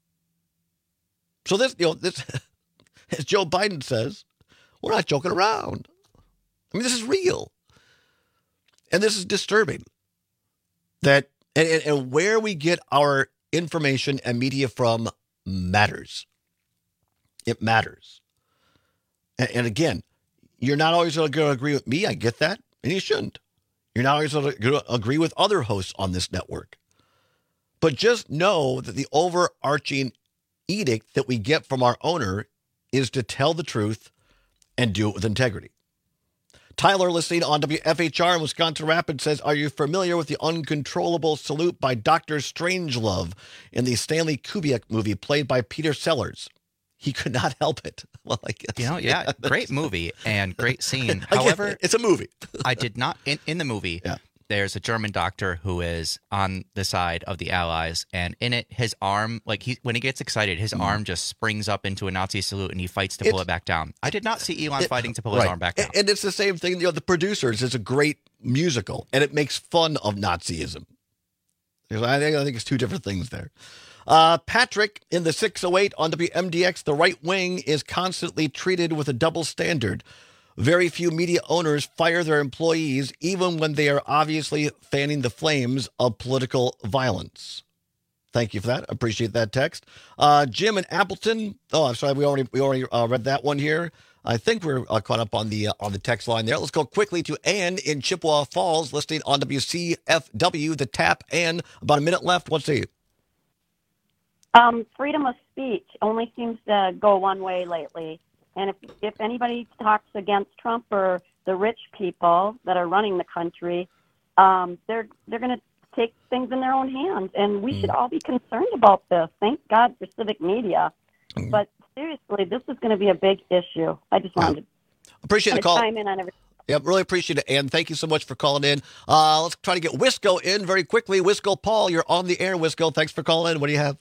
So this, you know, this, as Joe Biden says, we're not joking around. I mean, this is real. And this is disturbing. That and, and, and where we get our information and media from matters. It matters. And, and again, you're not always going to agree with me. I get that. And you shouldn't. You're not always going to agree with other hosts on this network. But just know that the overarching edict that we get from our owner is to tell the truth and do it with integrity. Tyler, listening on W F H R in Wisconsin Rapids, says, are you familiar with the uncontrollable salute by Doctor Strangelove in the Stanley Kubrick movie played by Peter Sellers? He could not help it. Well, I guess. You know, yeah, great movie and great scene. Again, However, it's a movie. I did not, in, in the movie, yeah. There's a German doctor who is on the side of the Allies, and in it, his arm, like he, when he gets excited, his mm. arm just springs up into a Nazi salute, and he fights to pull it's, it back down. I did not see Elon it, fighting to pull right. his arm back down. And it's the same thing. You know, The Producers is a great musical, and it makes fun of Nazism. I think, I think it's two different things there. Uh, Patrick in the six oh eight on W M D X, the right wing is constantly treated with a double standard. Very few media owners fire their employees, even when they are obviously fanning the flames of political violence. Thank you for that. Appreciate that text. Uh, Jim in Appleton. Oh, I'm sorry. We already we already uh, read that one here. I think we're uh, caught up on the uh, on the text line there. Let's go quickly to Ann in Chippewa Falls, listening on W C F W. The Tap. Ann, about a minute left. What's the Um, freedom of speech only seems to go one way lately. And if if anybody talks against Trump or the rich people that are running the country, um, they're they're going to take things in their own hands. And we mm. should all be concerned about this. Thank God for civic media. Mm. But seriously, this is going to be a big issue. I just wanted to appreciate the call. Chime in on everything. Yeah, really appreciate it, Ann. Thank you so much for calling in. Uh, let's try to get Wisco in very quickly. Wisco Paul, you're on the air, Wisco. Thanks for calling in. What do you have?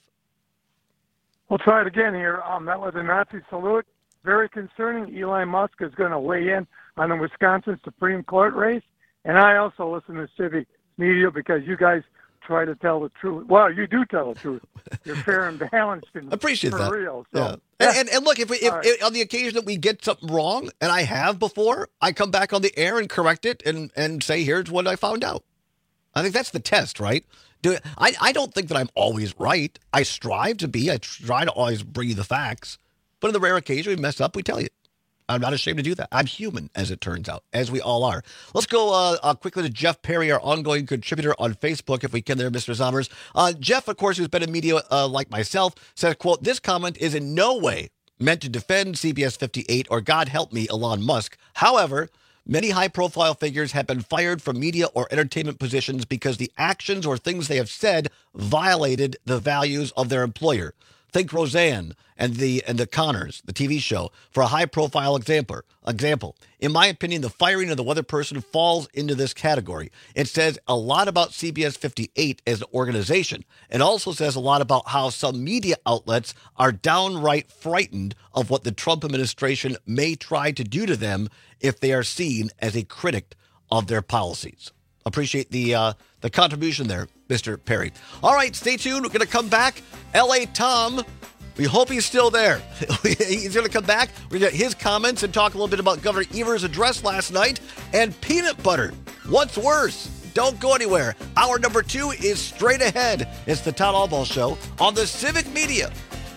We'll try it again here. Um, that was a Nazi salute. Very concerning. Elon Musk is going to weigh in on the Wisconsin Supreme Court race. And I also listen to civic media because you guys try to tell the truth. Well, you do tell the truth. You're fair and balanced and appreciate for that. real. So, yeah. Yeah. And, and, and look, if, we, if, right. if on the occasion that we get something wrong, and I have before, I come back on the air and correct it and, and say, here's what I found out. I think that's the test, right? Do I, I don't think that I'm always right. I strive to be. I try to always bring you the facts. But in the rare occasion we mess up, we tell you. I'm not ashamed to do that. I'm human, as it turns out, as we all are. Let's go uh, uh, quickly to Jeff Perry, our ongoing contributor on Facebook, if we can there, Mister Zommers. Uh, Jeff, of course, who's been in media uh, like myself, says, quote, this comment is in no way meant to defend C B S fifty-eight or, God help me, Elon Musk. However, many high-profile figures have been fired from media or entertainment positions because the actions or things they have said violated the values of their employer. Think Roseanne and the and the Connors, the T V show, for a high-profile example. Example, in my opinion, the firing of the weather person falls into this category. It says a lot about C B S fifty-eight as an organization. It also says a lot about how some media outlets are downright frightened of what the Trump administration may try to do to them if they are seen as a critic of their policies. Appreciate the uh, the contribution there, Mister Perry. All right, stay tuned. We're going to come back. L A Tom, we hope he's still there. He's going to come back. We're going to get his comments and talk a little bit about Governor Evers' address last night. And peanut butter. What's worse? Don't go anywhere. Hour number two is straight ahead. It's the Todd Albaugh Show on the Civic Media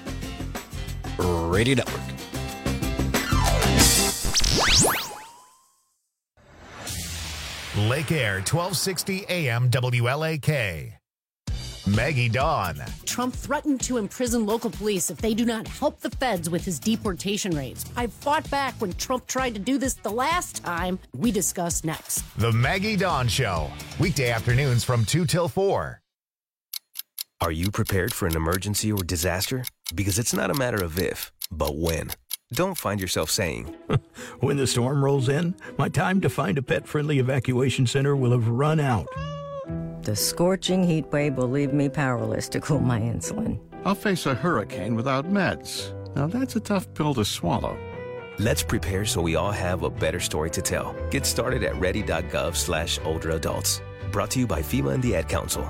Radio Network. Lake Air, twelve sixty A M W L A K. Maggie Dawn. Trump threatened to imprison local police if they do not help the feds with his deportation raids. I fought back when Trump tried to do this the last time. We discuss next. The Maggie Dawn Show. Weekday afternoons from two till four. Are you prepared for an emergency or disaster? Because it's not a matter of if, but when. Don't find yourself saying, when the storm rolls in, my time to find a pet-friendly evacuation center will have run out. The scorching heat wave will leave me powerless to cool my insulin. I'll face a hurricane without meds. Now that's a tough pill to swallow. Let's prepare so we all have a better story to tell. Get started at ready.gov slash older adults. Brought to you by FEMA and the Ad Council.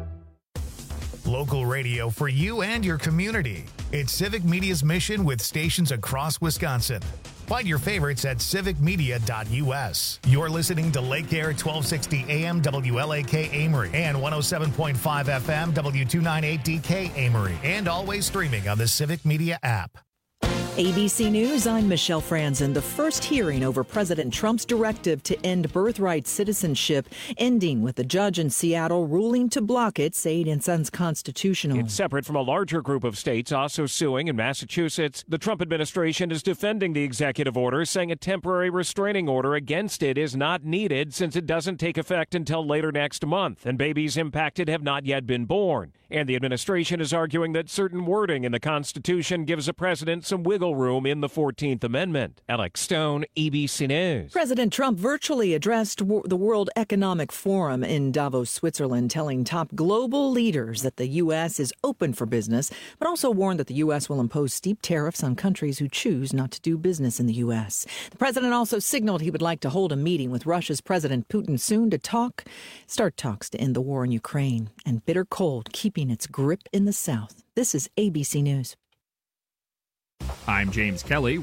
Local radio for you and your community. It's Civic Media's mission with stations across Wisconsin. Find your favorites at civic media dot u s. You're listening to Lake Air twelve sixty A M W L A K Amory and one oh seven point five F M W two ninety-eight D K Amory, and always streaming on the Civic Media app. A B C News, I'm Michelle Franzen. The first hearing over President Trump's directive to end birthright citizenship, ending with a judge in Seattle ruling to block it, saying it's unconstitutional. It's separate from a larger group of states also suing. In Massachusetts, the Trump administration is defending the executive order, saying a temporary restraining order against it is not needed since it doesn't take effect until later next month, and babies impacted have not yet been born. And the administration is arguing that certain wording in the Constitution gives the president some wiggle room in the fourteenth Amendment. Alex Stone, A B C News. President Trump virtually addressed the World Economic Forum in Davos, Switzerland, telling top global leaders that the U S is open for business, but also warned that the U S will impose steep tariffs on countries who choose not to do business in the U S. The president also signaled he would like to hold a meeting with Russia's President Putin soon to talk, start talks to end the war in Ukraine, and bitter cold keeping its grip in the South. This is A B C News. I'm James Kelly.